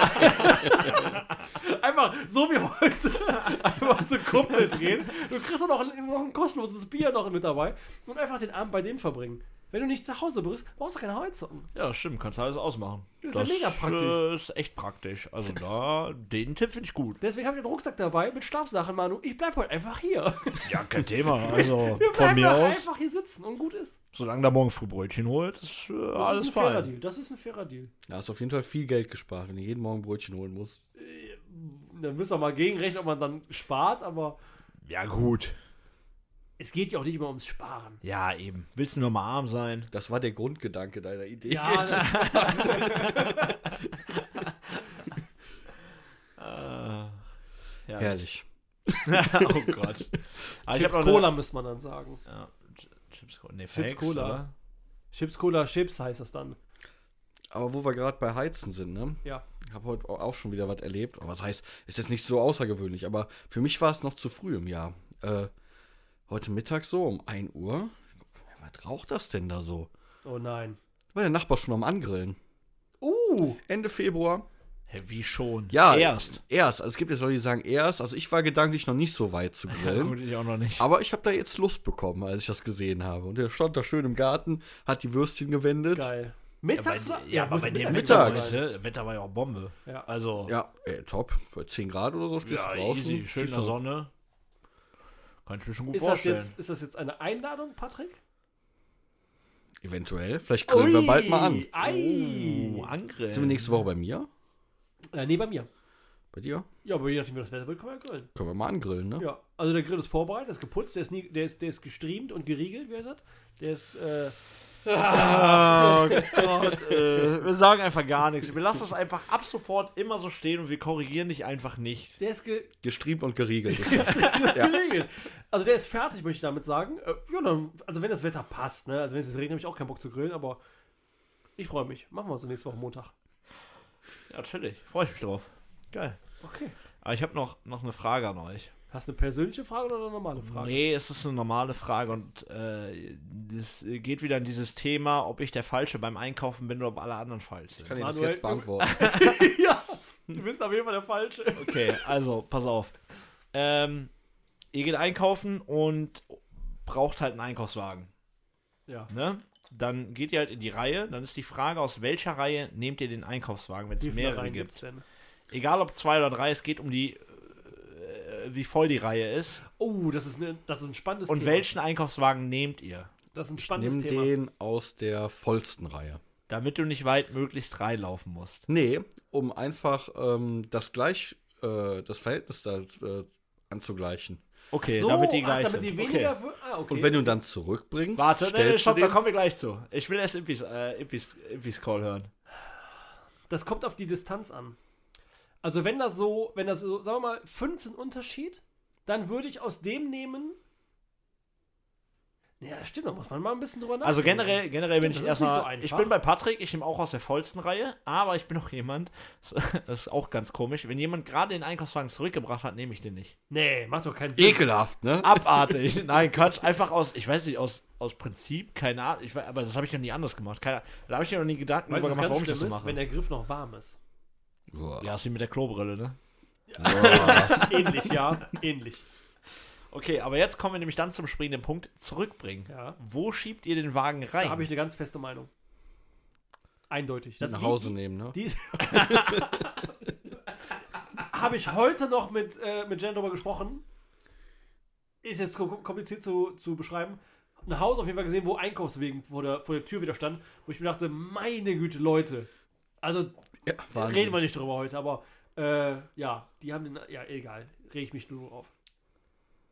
Einfach so wie heute. Einfach zu Kumpels gehen. Du kriegst auch noch ein, noch ein kostenloses Bier noch mit dabei und einfach den Abend bei denen verbringen. Wenn du nicht zu Hause bist, brauchst du keine Heizung. Ja, stimmt, kannst du alles ausmachen. Das ist ja mega praktisch. äh, ist echt praktisch. Also da, den Tipp finde ich gut. Deswegen habe ich den Rucksack dabei mit Schlafsachen, Manu. Ich bleib heute einfach hier. Ja, kein Thema. Also Wir von bleiben mir einfach, aus, einfach hier sitzen und gut ist. solange da morgen früh Brötchen holt, ist äh, Das alles ist ein fairer fein. Deal. Das ist ein fairer Deal. Da hast du auf jeden Fall viel Geld gespart, wenn du jeden Morgen Brötchen holen musst. Dann müssen wir mal gegenrechnen, ob man dann spart, aber Ja, gut. es geht ja auch nicht immer ums Sparen. Ja, eben. Willst du nur mal arm sein? Das war der Grundgedanke deiner Idee. Ja, jetzt. Äh, ja. Herrlich. Oh Gott. Aber ich Chips hab noch Cola eine- müsste man dann sagen. Ja, Ch- Chips Cola. Nee, Chips Fakes, Cola. oder? Chips Cola Chips heißt das dann. Aber wo wir gerade bei Heizen sind, ne? Ja. Ich habe heute auch schon wieder was erlebt. Aber was heißt, ist jetzt nicht so außergewöhnlich, aber für mich war es noch zu früh im Jahr. Äh, heute Mittag so um ein Uhr. Was raucht das denn da so? Oh nein. War der Nachbar schon am Angrillen. Uh. Ende Februar. Hä, wie schon? Ja, Erst. Erst. Also es gibt jetzt Leute, die sagen erst. Also ich war gedanklich noch nicht so weit zu Ja, grillen. gut, ich auch noch nicht. Aber ich habe da jetzt Lust bekommen, als ich das gesehen habe. Und der stand da schön im Garten, hat die Würstchen gewendet. Geil. Ja, Mittags bei, oder? ja, aber muss bei dem Mittag Wetter Mittag. heute, Wetter war ja auch Bombe. Ja. Also, Ja, ey, top. Bei zehn Grad oder so stehst ja, du draußen. easy. Schön in stehst der du- Sonne. Kann ich mir schon gut Ist das, vorstellen. jetzt, ist das jetzt eine Einladung, Patrick? Eventuell. Vielleicht grillen wir bald mal an. Ei. Oh, Angrillen. Sind wir nächste Woche bei mir? Äh, nee, bei mir. Bei dir? Ja, aber je nachdem, wie das Wetter wird, können wir ja grillen. Können wir mal angrillen, ne? Ja, also der Grill ist vorbereitet, der ist geputzt, der ist, nie, der ist, der ist gestreamt und geriegelt, wie heißt das? Der ist, äh, Oh Gott, äh, wir sagen einfach gar nichts. Wir lassen das einfach ab sofort immer so stehen und wir korrigieren dich einfach nicht. der ist ge Gestriemt und geriegelt. ist das. geregelt. Also der ist fertig, möchte ich damit sagen. Äh, ja, dann, also wenn das Wetter passt, ne? Also wenn es jetzt regnet, habe ich auch keinen Bock zu grillen, aber ich freue mich. Machen wir so nächste Woche Montag. Ja, chillig. Freue ich mich drauf. Geil. Okay. Aber ich habe noch, noch eine Frage an euch. Hast du eine persönliche Frage oder eine normale Frage? Nee, es ist eine normale Frage und äh, das geht wieder in dieses Thema, ob ich der Falsche beim Einkaufen bin oder ob alle anderen falsch sind. Kann ich das Manuel, jetzt beantworten? Ja, du bist auf jeden Fall der Falsche. Okay, also, pass auf. Ähm, ihr geht einkaufen und braucht halt einen Einkaufswagen. Ja. Ne? Dann geht ihr halt in die Reihe. Dann ist die Frage, aus welcher Reihe nehmt ihr den Einkaufswagen, wenn es Wie viele mehrere Reihen gibt. gibt's denn? Egal ob zwei oder drei, es geht um die, äh, wie voll die Reihe ist. Oh, das ist, eine, das ist ein spannendes Und Thema. welchen Einkaufswagen nehmt ihr? Das ist ein Ich spannendes nimm Thema. den aus der vollsten Reihe. Damit du nicht weit möglichst reinlaufen musst. Nee, um einfach ähm, das gleich, äh, das Verhältnis da äh, anzugleichen. Okay, so, damit die ach, gleich damit die sind. weniger. Okay. für- Ah, okay. Und wenn du ihn dann zurückbringst, Warte, nee, nee, stellst stopp, du da den, kommen wir gleich zu. Ich will erst Impis, äh, Impis, Impis Call hören. Das kommt auf die Distanz an. Also wenn das so, wenn das so, sagen wir mal, fünf sind Unterschied, dann würde ich aus dem nehmen. Ja, stimmt, da muss man mal ein bisschen drüber nachdenken. Also generell, generell bin Stimmt, ich das ist nicht so erstmal, einfach. ich bin bei Patrick, ich nehme auch aus der vollsten Reihe, aber ich bin auch jemand, das ist auch ganz komisch, wenn jemand gerade den Einkaufswagen zurückgebracht hat, nehme ich den nicht. Nee, macht doch keinen Sinn. ekelhaft, ne? Abartig. Nein, Quatsch, einfach aus, ich weiß nicht, aus, aus Prinzip, keine Ahnung, ich weiß, aber das habe ich noch nie anders gemacht. Keine, da habe ich mir noch nie Gedanken Weißt du, drüber was gemacht, ganz warum ich das so schlimm ist, mache. wenn der Griff noch warm ist. Boah. Ja, ist wie mit der Klobrille, ne? Ähnlich, ja, ähnlich. Okay, aber jetzt kommen wir nämlich dann zum springenden Punkt, zurückbringen. Ja. Wo schiebt ihr den Wagen rein? Da habe ich eine ganz feste Meinung. Eindeutig. Das nach die- Hause nehmen, ne? Die ist- habe ich heute noch mit, äh, mit Jen darüber gesprochen. Ist jetzt kom- kompliziert zu, zu beschreiben. Ein Haus auf jeden Fall gesehen, wo Einkaufswegen vor der, vor der Tür wieder stand, wo ich mir dachte, meine Güte, Leute. Also, Ja, Wahnsinn. reden wir nicht drüber heute, aber äh, ja, die haben den, ja, egal, rege ich mich nur auf.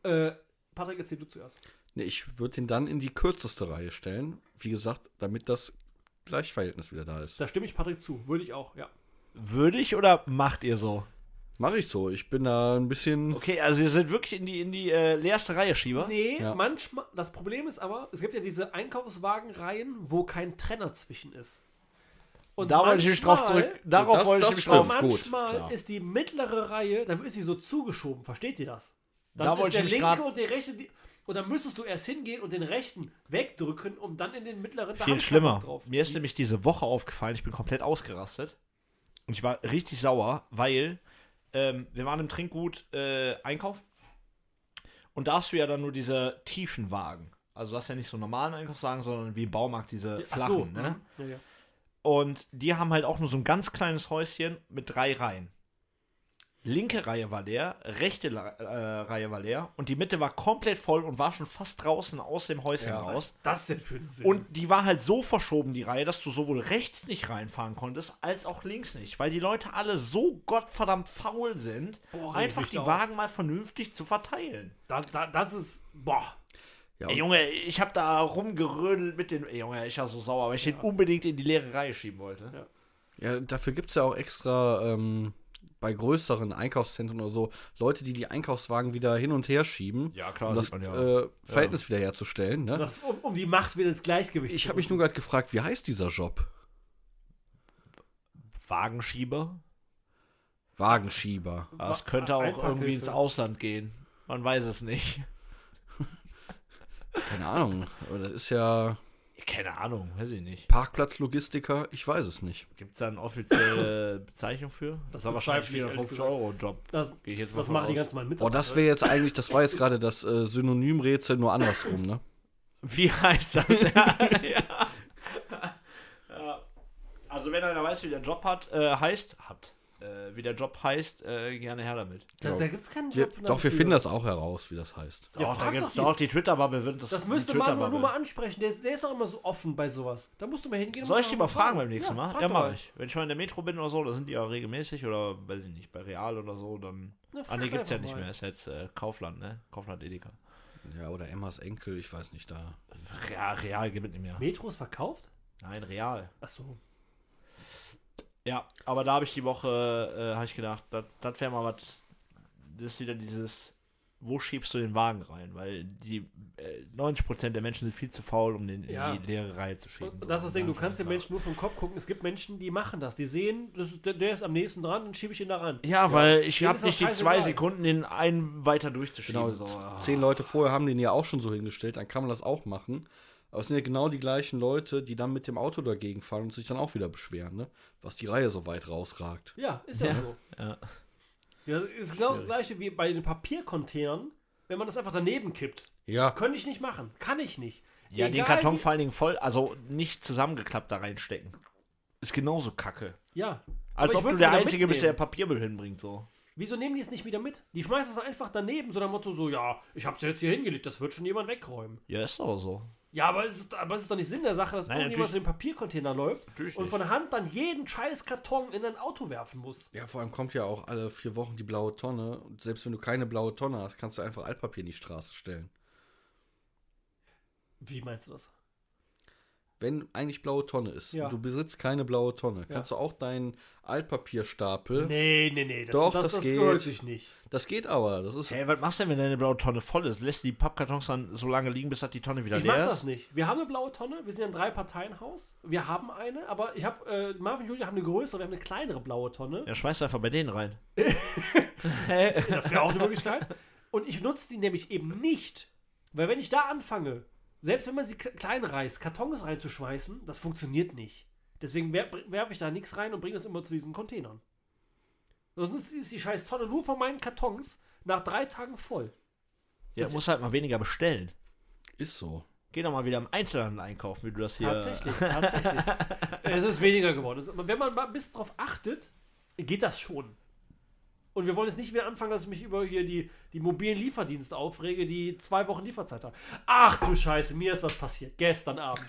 Äh, Patrick, erzähl du zuerst. Nee, ich würde ihn dann in die kürzeste Reihe stellen. Wie gesagt, damit das Gleichverhältnis wieder da ist. Da stimme ich Patrick zu. Würde ich auch, ja. Würde ich oder macht ihr so? Mache ich so. Ich bin da ein bisschen. Okay, also ihr seid wirklich in die, in die äh, leerste Reihe Schieber? Nee, Ja. manchmal. Das Problem ist aber, es gibt ja diese Einkaufswagenreihen, wo kein Trenner zwischen ist. Und Da wollte ich mich drauf manchmal- zurück. Darauf Das- wollte ich das mich stimmt. drauf. Gut, Manchmal klar. ist die mittlere Reihe, dann ist sie so zugeschoben. Versteht ihr das? Dann Da ist wollte der ich mich linke grad- und der rechte. Die, und dann müsstest du erst hingehen und den rechten wegdrücken, um dann in den mittleren. da Viel hab ich keinen schlimmer. Bock drauf. Mir ist nämlich diese Woche aufgefallen, ich bin komplett ausgerastet. Und ich war richtig sauer, weil ähm, wir waren im Trinkgut äh, einkaufen. Und da hast du ja dann nur diese tiefen Wagen. Also du hast ja nicht so normalen Einkaufswagen, sondern wie im Baumarkt diese Ach so, flachen. Ne? mhm. Ja, ja. Und die haben halt auch nur so ein ganz kleines Häuschen mit drei Reihen. Linke Reihe war leer, rechte La- äh, Reihe war leer und die Mitte war komplett voll und war schon fast draußen aus dem Häuschen Ja, raus. Was ist das denn für ein Sinn? Und die war halt so verschoben, die Reihe, dass du sowohl rechts nicht reinfahren konntest, als auch links nicht. Weil die Leute alle so gottverdammt faul sind, Boah, reg einfach mich die da auf. Wagen mal vernünftig zu verteilen. da, da, das ist. Boah. Ja, Ey, Junge, ich hab da rumgerödelt mit den... Ey, Junge, ich war so sauer, weil ich den unbedingt in die leere Reihe schieben wollte. Ja. ja, dafür gibt es ja auch extra ähm, bei größeren Einkaufszentren oder so Leute, die die Einkaufswagen wieder hin und her schieben, Ja, klar, um das sieht man ja. äh, Verhältnis wiederherzustellen. Ne? Das, um, um die Macht wieder ins Gleichgewicht Ich zu habe mich rücken. nur gerade gefragt, wie heißt dieser Job? Wagenschieber? Wagenschieber. Das könnte auch Einparkhilfe. irgendwie ins Ausland gehen. Man weiß es nicht. Keine Ahnung. Aber das ist ja Keine Ahnung, weiß ich nicht. Parkplatzlogistiker. Ich weiß es nicht. Gibt es da eine offizielle Bezeichnung für? Das war wahrscheinlich bezweifle ich, wieder ein ehrlich fünfzig-Euro-Job. Das, Gehe ich jetzt mal das von machen die aus. ganzen Mal mit. Boah, das wäre jetzt eigentlich, das war jetzt gerade das äh, Synonymrätsel, nur andersrum, ne? Wie heißt das? ja, ja. Ja. Also wenn einer weiß, wie der Job hat, äh, heißt, hat, äh, wie der Job heißt, äh, gerne her damit. Da, da gibt es keinen Wir, Job. doch, wir dafür. finden das auch heraus, wie das heißt. Ja, Doch, da frag gibt es doch die- auch die Twitter-Bubble. wird Das, Das die müsste man nur, Twitter-Bubble. nur mal ansprechen. Der, der ist doch immer so offen bei sowas. Da musst du mal hingehen. und Soll ich musst die mal mal fragen beim nächsten Ja, Mal? frag Ja, doch mach mal. ich. Wenn ich mal in der Metro bin oder so, da sind die ja regelmäßig oder, weiß ich nicht, bei Real oder so, dann... Ja, Ah, frag's nee, gibt's ja einfach nicht mal. mehr. Ist jetzt äh, Kaufland, ne? Kaufland Edeka. Ja, oder Emmas Enkel, ich weiß nicht, da. Ja, Real gibt es nicht mehr. Metro ist verkauft? Nein, Real. Achso. Ja, aber da habe ich die Woche, äh, habe ich gedacht, das wäre mal was, das ist wieder dieses, wo schiebst du den Wagen rein? Weil die äh, neunzig Prozent der Menschen sind viel zu faul, um den Ja. in die leere Reihe zu schieben. Und das ist das Ding, du kannst den einfach- Menschen nur vom Kopf gucken. Es gibt Menschen, die machen das. Die sehen, das ist, der, der ist am nächsten dran, dann schiebe ich ihn da ran. Ja, weil ich Denen habe ist nicht das die zwei scheißegal. Sekunden, den einen weiter durchzuschieben. Genau, so. z- zehn Leute vorher haben den ja auch schon so hingestellt, dann kann man das auch machen. Aber es sind ja genau die gleichen Leute, die dann mit dem Auto dagegen fahren und sich dann auch wieder beschweren, ne? Was die Reihe so weit rausragt. Ja, ist ja, Ja. so. Ja. Ja, ist genau das gleiche wie bei den Papiercontainern, wenn man das einfach daneben kippt. Ja, Könnte ich nicht machen. Kann ich nicht. Ja, den Egal Karton wie- vor allen Dingen voll, also nicht zusammengeklappt da reinstecken. Ist genauso kacke. Ja. Als Aber ob ich du würd's der wieder Einzige bist, der mitnehmen. Papiermüll hinbringt, so. Wieso nehmen die es nicht wieder mit? Die schmeißen es einfach daneben, so nach dem Motto so, ja, ich hab's ja jetzt hier hingelegt, das wird schon jemand wegräumen. Ja, ist doch so. Ja, aber es ist, aber es ist doch nicht Sinn der Sache, dass Nein, irgendjemand in natürlich- den Papiercontainer läuft Natürlich und nicht. von Hand dann jeden scheiß Karton in ein Auto werfen muss. ja, vor allem kommt ja auch alle vier Wochen die blaue Tonne. Und selbst wenn du keine blaue Tonne hast, kannst du einfach Altpapier in die Straße stellen. Wie meinst du das? Wenn eigentlich blaue Tonne ist Ja. und du besitzt keine blaue Tonne, kannst du auch deinen Altpapierstapel. Nee, nee, nee, das, Doch, das, das das geht. gehört sich nicht. Das geht aber. Das ist. Hey, was machst du denn, wenn deine blaue Tonne voll ist? Lässt du die Pappkartons dann so lange liegen, bis das die Tonne wieder Ich mach leer das ist? nicht. Wir haben eine blaue Tonne, wir sind ja ein Drei-Parteien-Haus. Wir haben eine, aber ich habe, äh, Marvin und Julia haben eine größere, wir haben eine kleinere blaue Tonne. Ja, schmeißt du einfach bei denen rein. Das wäre auch eine Möglichkeit. Und ich nutze die nämlich eben nicht, weil wenn ich da anfange, selbst wenn man sie k- klein reißt, Kartons reinzuschmeißen, das funktioniert nicht. Deswegen wer- werfe ich da nichts rein und bringe das immer zu diesen Containern. Sonst ist die scheiß Tonne nur von meinen Kartons nach drei Tagen voll. Ja, Das- musst halt mal weniger bestellen. Ist so. Geh doch mal wieder im Einzelhandel einkaufen, wie du das hier... Tatsächlich, tatsächlich. Es ist weniger geworden. Es, wenn man mal ein bisschen drauf achtet, geht das schon. Und wir wollen jetzt nicht wieder anfangen, dass ich mich über hier die, die mobilen Lieferdienste aufrege, die zwei Wochen Lieferzeit haben. Ach du Scheiße, mir ist was passiert. Gestern Abend.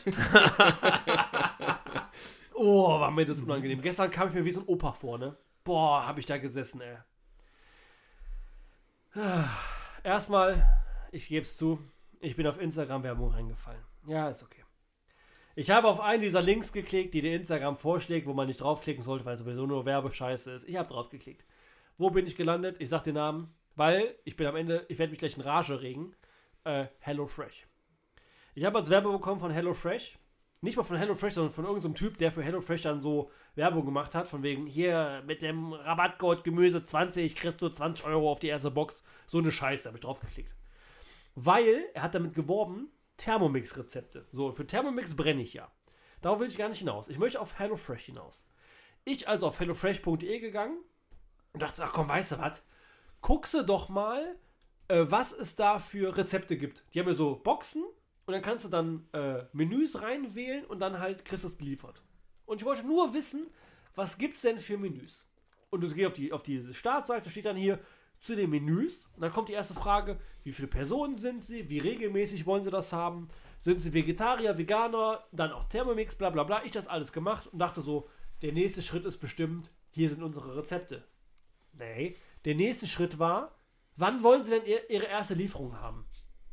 Oh, war mir das unangenehm. Gestern kam ich mir wie so ein Opa vor, ne? Boah, hab ich da gesessen, ey. Erstmal ich gebe es zu, ich bin auf Instagram-Werbung reingefallen. Ja, ist okay. Ich habe auf einen dieser Links geklickt, die dir Instagram vorschlägt, wo man nicht draufklicken sollte, weil es sowieso nur Werbescheiße ist. Ich habe draufgeklickt. Wo bin ich gelandet? Ich sag den Namen, weil ich bin am Ende, ich werde mich gleich in Rage regen. Äh, HelloFresh. Ich habe als Werbung bekommen von HelloFresh. Nicht mal von HelloFresh, sondern von irgendeinem Typ, der für HelloFresh dann so Werbung gemacht hat. Von wegen, hier mit dem Rabattcode Gemüse zwanzig kriegst du zwanzig Euro auf die erste Box. So eine Scheiße, habe ich draufgeklickt. Weil er hat damit geworben, Thermomix-Rezepte. So, für Thermomix brenne ich ja. Darauf will ich gar nicht hinaus. Ich möchte auf HelloFresh hinaus. Ich also auf hellofresh punkt de gegangen und dachte, ach komm, weißt du was? Guckst du doch mal, äh, was es da für Rezepte gibt. Die haben ja so Boxen und dann kannst du dann äh, Menüs reinwählen und dann halt kriegst du es geliefert. Und ich wollte nur wissen, was gibt's denn für Menüs? Und du gehst auf die auf diese Startseite, steht dann hier zu den Menüs. Und dann kommt die erste Frage, wie viele Personen sind sie? Wie regelmäßig wollen sie das haben? Sind sie Vegetarier, Veganer? Dann auch Thermomix, bla bla bla. Ich das alles gemacht und dachte so, der nächste Schritt ist bestimmt, hier sind unsere Rezepte. Nee, der nächste Schritt war, wann wollen sie denn ihre erste Lieferung haben?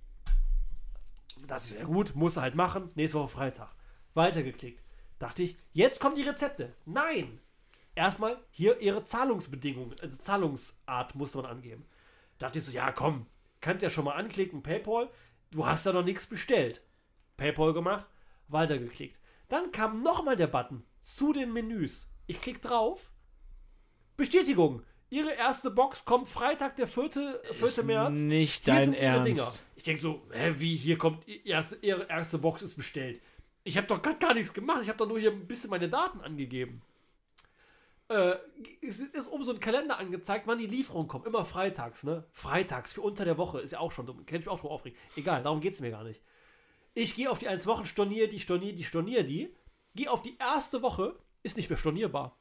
Das ist ja gut, muss er halt machen. Nächste Woche Freitag. Weitergeklickt. Dachte ich, jetzt kommen die Rezepte. Nein! Erstmal hier ihre Zahlungsbedingungen, also Zahlungsart musste man angeben. Dachte ich so, ja komm, kannst ja schon mal anklicken, PayPal, du hast ja noch nichts bestellt. PayPal gemacht, weitergeklickt. Dann kam nochmal der Button zu den Menüs. Ich klicke drauf, Bestätigung. Ihre erste Box kommt Freitag, der vierte März. Nicht Hier dein sind ihre Ernst. Dinger. Ich denke so, hä, wie, hier kommt, ihre erste, ihre erste Box ist bestellt. Ich habe doch gerade gar nichts gemacht, ich habe doch nur hier ein bisschen meine Daten angegeben. Äh, es ist oben so ein Kalender angezeigt, wann die Lieferung kommt. Immer freitags, ne? Freitags, für unter der Woche, ist ja auch schon dumm. Kann ich mich auch drüber aufregen. Egal, darum geht es mir gar nicht. Ich gehe auf die eins Wochen, storniere die, storniere die, storniere die. Gehe auf die erste Woche, ist nicht mehr stornierbar.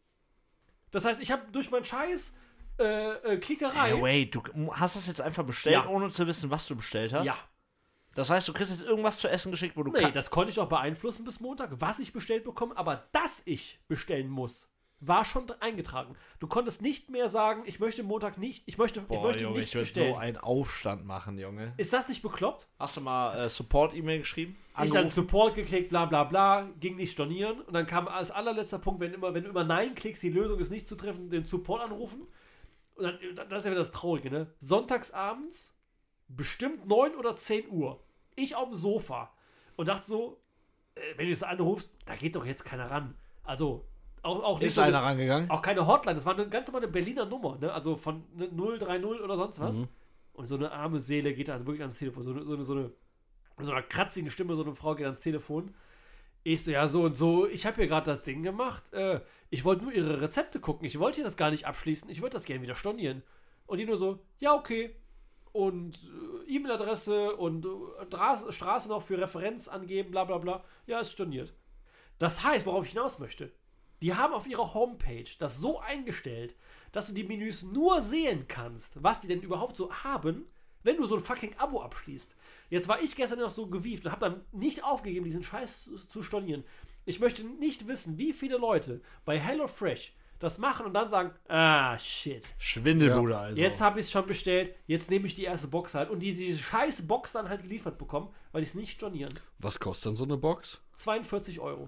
Das heißt, ich habe durch meinen Scheiß äh, äh, Klickerei... Hey, wait, du hast das jetzt einfach bestellt, Ja. ohne zu wissen, was du bestellt hast? Ja. Das heißt, du kriegst jetzt irgendwas zu essen geschickt, wo du Nee, kann- das konnte ich auch beeinflussen bis Montag, was ich bestellt bekomme, aber dass ich bestellen muss, war schon eingetragen. Du konntest nicht mehr sagen, ich möchte Montag nicht, ich möchte, ich Boah, möchte Junge, nichts ich würde bestellen. so einen Aufstand machen, Junge. Ist das nicht bekloppt? Hast du mal äh, Support-E-Mail geschrieben? Ich dann Support geklickt, bla bla bla, ging nicht stornieren und dann kam als allerletzter Punkt, wenn, immer, wenn du immer Nein klickst, die Lösung ist nicht zu treffen, den Support anrufen. Und dann, das ist ja wieder das Traurige, ne? Sonntagsabends, bestimmt neun oder zehn Uhr, ich auf dem Sofa und dachte so, äh, wenn du es anrufst, da geht doch jetzt keiner ran. Also, auch, auch nicht Ist so einer eine, rangegangen? auch keine Hotline, das war eine ganz normale Berliner Nummer, ne? Also von ne, null drei null oder sonst was. Mhm. Und so eine arme Seele geht also wirklich ans Telefon, so eine, so eine, so eine mit so einer kratzigen Stimme, so eine Frau geht ans Telefon. Ich so, ja, so und so, ich habe hier gerade das Ding gemacht. Äh, ich wollte nur ihre Rezepte gucken. Ich wollte hier das gar nicht abschließen. Ich würde das gerne wieder stornieren. Und die nur so, ja, okay. Und äh, E-Mail-Adresse und äh, Dra- Straße noch für Referenz angeben, bla bla bla. Ja, ist storniert. Das heißt, worauf ich hinaus möchte, die haben auf ihrer Homepage das so eingestellt, dass du die Menüs nur sehen kannst, was die denn überhaupt so haben, wenn du so ein fucking Abo abschließt. Jetzt war ich gestern noch so gewieft und habe dann nicht aufgegeben, diesen Scheiß zu, zu stornieren. Ich möchte nicht wissen, wie viele Leute bei HelloFresh das machen und dann sagen, ah, shit. Schwindelbude also. Jetzt habe ich es schon bestellt, jetzt nehme ich die erste Box halt und die diese scheiß Box dann halt geliefert bekommen, weil die es nicht stornieren. Was kostet denn so eine Box? zweiundvierzig Euro.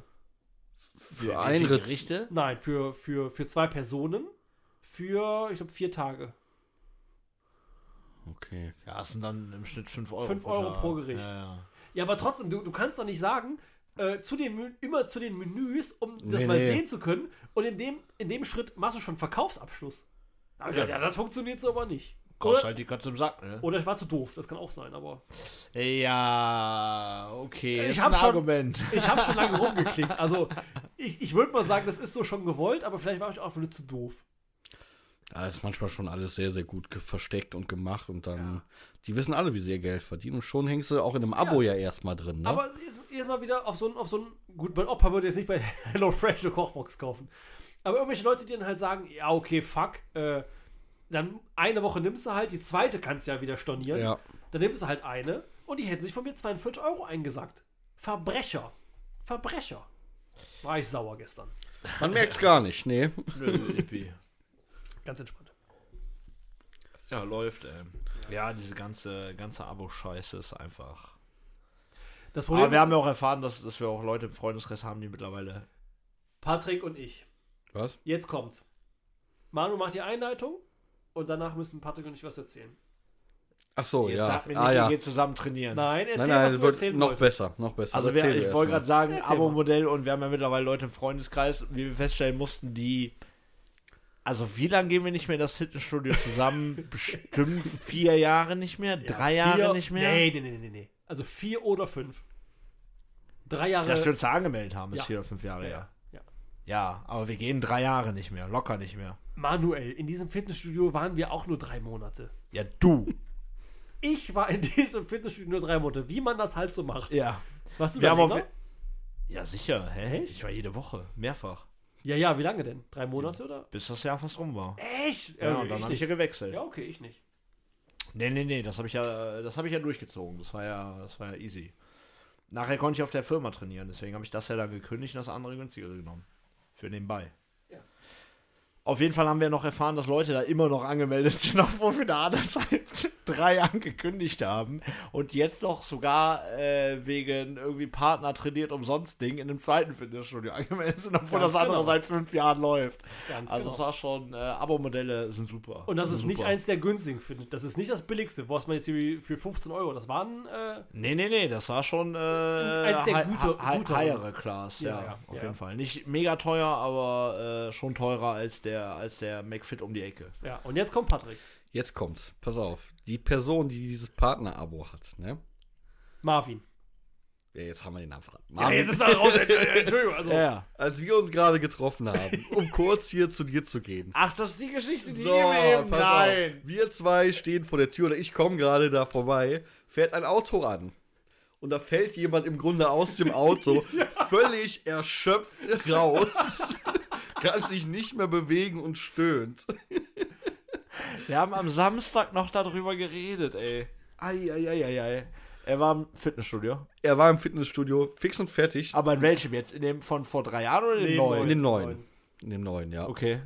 Für Wie ein viele Rezept. Gerichte? Nein, für, für, für zwei Personen für, ich glaube, vier Tage. Okay. Ja, das sind dann im Schnitt fünf Euro. fünf pro Euro Tag. pro Gericht. Ja, ja. Ja, aber trotzdem, du, du kannst doch nicht sagen, äh, zu den, Menü- immer zu den Menüs, um das Nee, mal nee. sehen zu können. Und in dem, in dem Schritt machst du schon Verkaufsabschluss. Aber ja, ja, das funktioniert so aber nicht. Kaufst Oder, halt die Katze im Sack, ne? oder ich war zu doof, das kann auch sein, aber Ja, okay. Ich ist hab ein schon- Argument. ich habe schon lange rumgeklickt. Also, ich, ich würde mal sagen, das ist so schon gewollt, aber vielleicht war ich auch nur zu doof. Ja, ist manchmal schon alles sehr, sehr gut ge- versteckt und gemacht und dann, die wissen alle, wie sie ihr Geld verdienen und schon hängst du auch in einem Abo ja, erstmal drin, ne? Aber jetzt, jetzt mal wieder auf so ein, auf so ein, gut, mein Opa würde jetzt nicht bei HelloFresh eine Kochbox kaufen. Aber irgendwelche Leute, die dann halt sagen, ja, okay, fuck, äh, dann eine Woche nimmst du halt, die zweite kannst du ja wieder stornieren. Ja. Dann nimmst du halt eine und die hätten sich von mir zweiundvierzig Euro eingesackt. Verbrecher. Verbrecher. War ich sauer gestern. Man merkt's gar nicht, nee. Nö, Ippi. Ganz entspannt. Ja, läuft, ey. Ja, diese ganze, ganze Abo-Scheiße ist einfach. Das Problem Aber wir ist, haben ja auch erfahren, dass, dass wir auch Leute im Freundeskreis haben, die mittlerweile. Patrick und ich. Was? Jetzt kommt's. Manu macht die Einleitung und danach müssen Patrick und ich was erzählen. Ach so, Jetzt ja. sagt mir nicht, ah, ihr ja. geht zusammen trainieren. Nein, erzähl, Nein, nein, was es du wird erzählen noch wolltest. besser, noch besser. Also Erzähl wir, du ich erst wollte mal. gerade sagen, Erzähl Abo-Modell und wir haben ja mittlerweile Leute im Freundeskreis, wie wir feststellen mussten, die. Also wie lange gehen wir nicht mehr in das Fitnessstudio zusammen? Bestimmt vier Jahre nicht mehr? Ja, Drei vier, Jahre nicht mehr? Nee, nee, nee, nee, nee. Also vier oder fünf. Drei Jahre. Dass wir uns da angemeldet haben, ist Ja. vier oder fünf Jahre her. ja. Ja, aber wir gehen drei Jahre nicht mehr, locker nicht mehr. Manuel, in diesem Fitnessstudio waren wir auch nur drei Monate. Ja, du. Ich war in diesem Fitnessstudio nur drei Monate, wie man das halt so macht. Ja. Warst du Wir da haben länger? auf, ja, sicher. Hä? Echt? Ich war jede Woche, mehrfach. Ja, ja, wie lange denn? Drei Monate oder? Bis das Jahr fast rum war. Echt? Ja, Äh, und dann ich habe ich nicht. ja gewechselt. Ja, okay, ich nicht. Nee, nee, nee, das habe ich ja, das habe ich ja durchgezogen. Das war ja, das war ja easy. Nachher konnte ich auf der Firma trainieren, deswegen habe ich das ja dann gekündigt und das andere günstigere genommen. Für nebenbei. Ja. Auf jeden Fall haben wir noch erfahren, dass Leute da immer noch angemeldet sind, obwohl wir da seit drei Jahren gekündigt haben und jetzt noch sogar äh, wegen irgendwie Partner trainiert umsonst Ding in einem zweiten Fitnessstudio angemeldet sind, obwohl Ganz das andere genau. seit fünf Jahren läuft. Ganz Also genau. es war schon, äh, Abo-Modelle sind super. Und das Sind ist nicht super. eins der günstigen Fitness. Das ist nicht das billigste, was man jetzt hier für fünfzehn Euro. Das waren. Äh, Nee, nee, nee, das war schon äh, Eins der hi- gute- hi- gute- highere Class, ja, Ja, ja, auf ja. jeden Fall. Nicht mega teuer, aber äh, schon teurer als der, als der McFit um die Ecke. ja, und jetzt kommt Patrick. Jetzt kommt's. Pass auf. Die Person, die dieses Partner-Abo hat, ne? Marvin. Ja, jetzt haben wir den Namen verraten. Ja, Marvin, jetzt ist er raus. Entschuldigung. Also, Ja. als wir uns gerade getroffen haben, um kurz hier zu dir zu gehen. Ach, das ist die Geschichte, die So, wir eben. pass Nein. auf. Wir zwei stehen vor der Tür oder ich komme gerade da vorbei, fährt ein Auto an. Und da fällt jemand im Grunde aus dem Auto, völlig erschöpft raus, kann sich nicht mehr bewegen und stöhnt. Wir haben am Samstag noch darüber geredet, ey. Eieieiei. Er war im Fitnessstudio. Er war im Fitnessstudio, fix und fertig. Aber in welchem jetzt? In dem von vor drei Jahren oder in dem Nee, neuen? In dem neuen. In dem neuen, ja. Okay.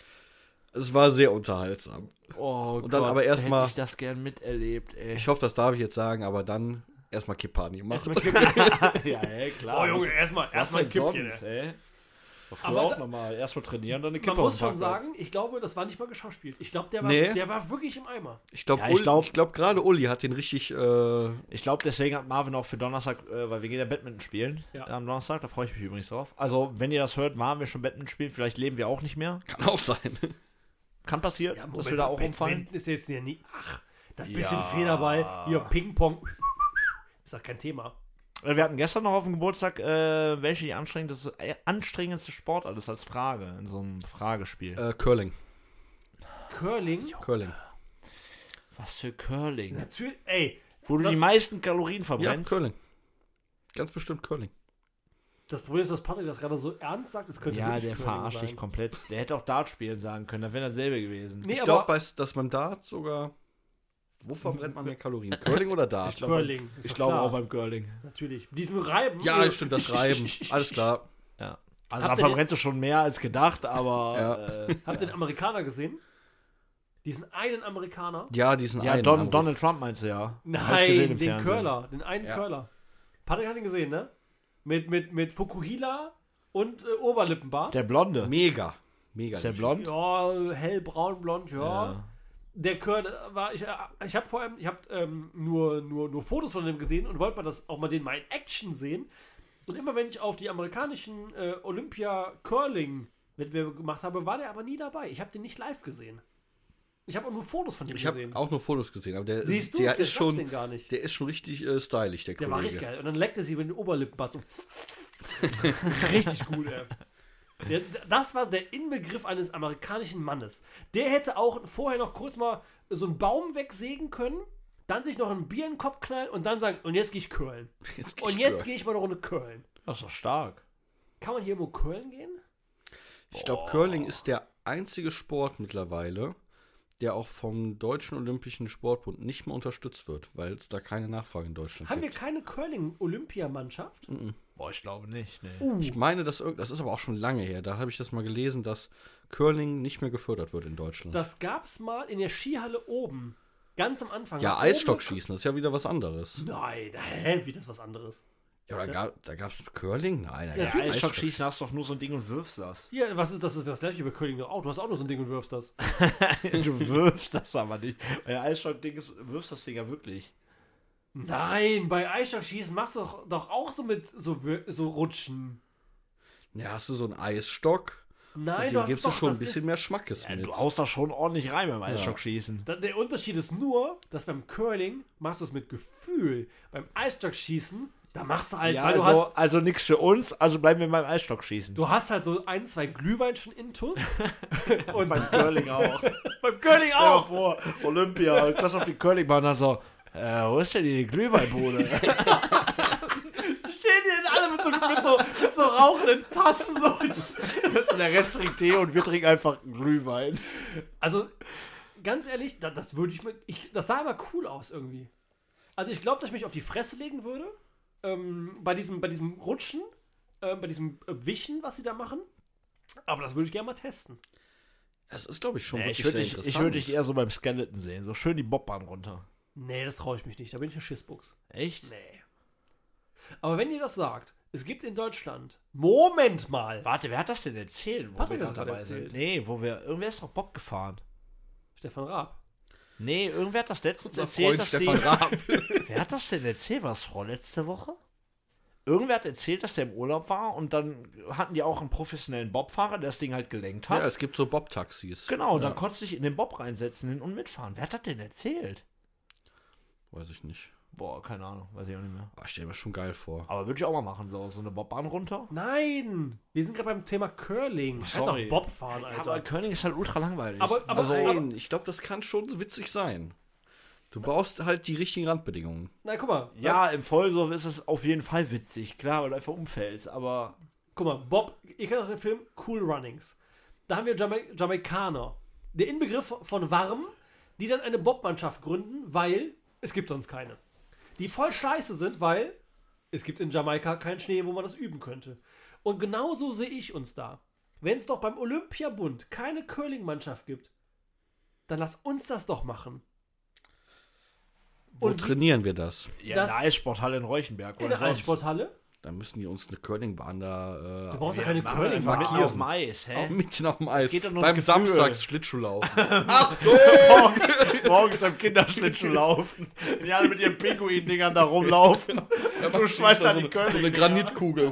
Es war sehr unterhaltsam. Oh Und dann aber erst mal- hätte ich das gern miterlebt, ey. Ich hoffe, das darf ich jetzt sagen, aber dann erstmal Kippani machen. ja, ey, klar. Oh, Junge, erstmal Was erstmal denn ein Kippchen. sonst, ey. ey? Früher Aber auch da- nochmal. Erstmal trainieren, dann eine Kippe Man muss auf den schon Parkplatz. sagen, ich glaube, das war nicht mal geschauspielt. Ich glaube, der, war- Nee. der war wirklich im Eimer. Ich glaube, Ja, ich glaub- ich glaube, gerade Uli hat den richtig. Äh, Ich glaube, deswegen hat Marvin auch für Donnerstag, äh, weil wir gehen ja Badminton spielen Ja. äh, am Donnerstag, da freue ich mich übrigens drauf. Also, wenn ihr das hört, waren wir schon Badminton spielen, vielleicht leben wir auch nicht mehr. kann auch sein. Kann passieren, dass wir da auch umfallen. Badminton ist jetzt ja nie. Ach, das bisschen Ja. Federball, hier Ping-Pong. Ist doch kein Thema. Äh, Wir hatten gestern noch auf dem Geburtstag, äh, welche die anstrengendste, äh, anstrengendste Sportart ist als Frage in so einem Fragespiel. Äh, Curling. Curling? Curling. Was für Curling? Natürlich, ey, Wo du das- die meisten Kalorien Ja, verbrennst. Curling. Ganz bestimmt Curling. das Problem ist, dass Patrick das gerade so ernst sagt, es könnte Ja, wirklich der Curling verarscht sein. dich komplett. Der hätte auch Dart spielen sagen können, dann wäre dasselbe gewesen. Nee, Ich aber glaube, dass beim Dart sogar. Wo verbrennt man mehr Kalorien? Curling oder Dart? Ich glaub, Curling. ist Ich doch glaube klar. auch beim Curling. Natürlich. Mit diesem Reiben. Ja, äh, stimmt, das Reiben. Alles klar. Ja. Also Habt da ihr verbrennst du schon mehr als gedacht, aber. Ja. Äh, Habt ihr den Amerikaner gesehen? Diesen einen Amerikaner? Ja, diesen ja, einen. Don, haben Donald Trump meinst du ja. Hab ich Nein, gesehen im den Fernsehen. Curler. Den einen Ja. Curler. Patrick hat ihn gesehen, ne? Mit, mit, mit Fukuhila und äh, Oberlippenbart. Der Blonde. wir. Mega. Mega. Ist der lieb. blond? Ja, hellbraun, blond, ja. Ja. Der Curler war, ich, äh, ich habe vor allem, ich habe ähm, nur, nur, nur Fotos von dem gesehen und wollte mal das auch mal den mal in Action sehen. Und immer wenn ich auf die amerikanischen äh, Olympia-Curling-Wettbewerbe gemacht habe, war der aber nie dabei. Ich habe den nicht live gesehen. Ich habe auch nur Fotos von dem Ich habe gesehen. auch nur Fotos gesehen, aber der, Siehst du, der Vielleicht ist gab's schon. den gar nicht. Der ist schon richtig äh, stylisch, der Der Kollege. war richtig geil. Und dann leckte sie über den Oberlippenbart so. Richtig gut, ey. Der, das war der Inbegriff eines amerikanischen Mannes. Der hätte auch vorher noch kurz mal so einen Baum wegsägen können, dann sich noch ein Bier in den Kopf knallen und dann sagen, und jetzt gehe ich curlen. Jetzt geh Und ich jetzt curlen. gehe ich mal eine Runde curlen. Das ist doch stark. Kann man hier irgendwo curlen gehen? Ich glaube, Curling ist der einzige Sport mittlerweile, der auch vom Deutschen Olympischen Sportbund nicht mehr unterstützt wird, weil es da keine Nachfrage in Deutschland Haben wir gibt. keine Curling-Olympiamannschaft? Boah, ich glaube nicht. Nee. Uh, Ich meine, das, irg- das ist aber auch schon lange her. Da habe ich das mal gelesen, dass Curling nicht mehr gefördert wird in Deutschland. das gab's mal in der Skihalle oben. ganz am Anfang. Ja, war Eisstockschießen, das ist ja wieder was anderes. oben- Nein, hä, wie das ist was anderes. Ja, da, gab, da gab's Curling? Nein, da Ja, gab's Ja, Eisstock- Eisstockschießen hast du doch nur so ein Ding und wirfst das. Ja, was ist das? Das ist das gleiche wie bei Curling auch. Du hast auch nur so ein Ding und wirfst das. Du wirfst das aber nicht. Ja, Eisstock-Ding ist, wirfst das Ding ja wirklich. Nein, bei Eisstockschießen machst du doch, doch auch so mit so, wir- so Rutschen. Ja, hast du so einen Eisstock? Nein, und du dem hast gibst doch, du schon ein das bisschen ist, mehr Schmackes Ja, mit. du haust da schon ordentlich rein beim Eisstockschießen. da, der Unterschied ist nur, dass beim Curling machst du es mit Gefühl. Beim Eisstockschießen, da machst du halt, Ja, weil du also, hast, also nichts für uns, also bleiben wir beim Eisstockschießen. du hast halt so ein, zwei Glühweinchen intus. Und beim Curling auch. beim Curling Stell dir mal auch. vor, Olympia, du kannst auf die Curlingbahn dann so, äh, wo ist denn die Glühweinbude? Stehen die denn alle mit so, mit so, mit so rauchenden Tassen so. Das ist der Rest trinkt Tee und wir trinken einfach Glühwein. Also, ganz ehrlich, das, das würde ich mir. Ich, das sah aber cool aus irgendwie. Also, ich glaube, dass ich mich auf die Fresse legen würde. Ähm, bei, diesem, bei diesem Rutschen, äh, bei diesem äh, Wischen, was sie da machen. Aber das würde ich gerne mal testen. Das ist, glaube ich, schon Nee, ich wirklich würde sehr dich, interessant. ich würd dich eher so beim Skeleton sehen. So schön die Bobbahn runter. Nee, das traue ich mich nicht. Da bin ich eine Schissbuchs. Echt? Nee. Aber wenn ihr das sagt, es gibt in Deutschland. Moment mal! Warte, wer hat das denn erzählt? Wo Patrick wir hat gerade gerade dabei erzählt. sind? Nee, wo wir. Irgendwer ist doch Bob gefahren. Stefan Raab. Nee, irgendwer hat das letztens Unser erzählt, Freund dass Stefan die, Raab. Wer hat das denn erzählt? War das vorletzte Woche? Irgendwer hat erzählt, dass der im Urlaub war und dann hatten die auch einen professionellen Bobfahrer, der das Ding halt gelenkt hat. Ja, es gibt so Bob-Taxis. Genau, und ja. dann konntest du dich in den Bob reinsetzen hin und mitfahren. Wer hat das denn erzählt? Weiß ich nicht. Boah, keine Ahnung, weiß ich auch nicht mehr. Aber ich stelle mir schon geil vor. Aber würde ich auch mal machen, so, so eine Bobbahn runter. Nein! Wir sind gerade beim Thema Curling. Kannst Sorry. doch Bob fahren, Ja, Alter. aber Curling ist halt ultra langweilig. Aber, aber, Also, aber, nein, ich glaube, das kann schon witzig sein. Du brauchst halt die richtigen Randbedingungen. nein, guck mal. ja, im Vollsurf ist es auf jeden Fall witzig, klar, weil du einfach umfällst, aber Guck mal, Bob, ihr kennt das den Film Cool Runnings. Da haben wir Jama Jamaikaner. Der Inbegriff von warm, die dann eine Bobmannschaft gründen, weil es gibt sonst keine. Die voll scheiße sind, weil es gibt in Jamaika keinen Schnee, wo man das üben könnte. Und genauso sehe ich uns da. Wenn es doch beim Olympiabund keine Curling-Mannschaft gibt, dann lass uns das doch machen. Wo Und wie- trainieren wir das? ja, Das- in der Eissporthalle in Reichenberg In der Eissporthalle? Da müssen die uns eine Curlingbahn da. Äh, Du brauchst ja Ja, keine machen wir einfach Curling-Mannschaft. mitten auf dem Eis, hä? mitten auf dem Eis. geht um ums Beim Gefühl. Samstags Schlittschuhlaufen. morgens, morgens am Kinderschlittschuh laufen. Die alle mit ihren Pinguin-Dingern da rumlaufen. Du schmeißt da so, die eine, Curling. so eine Granitkugel.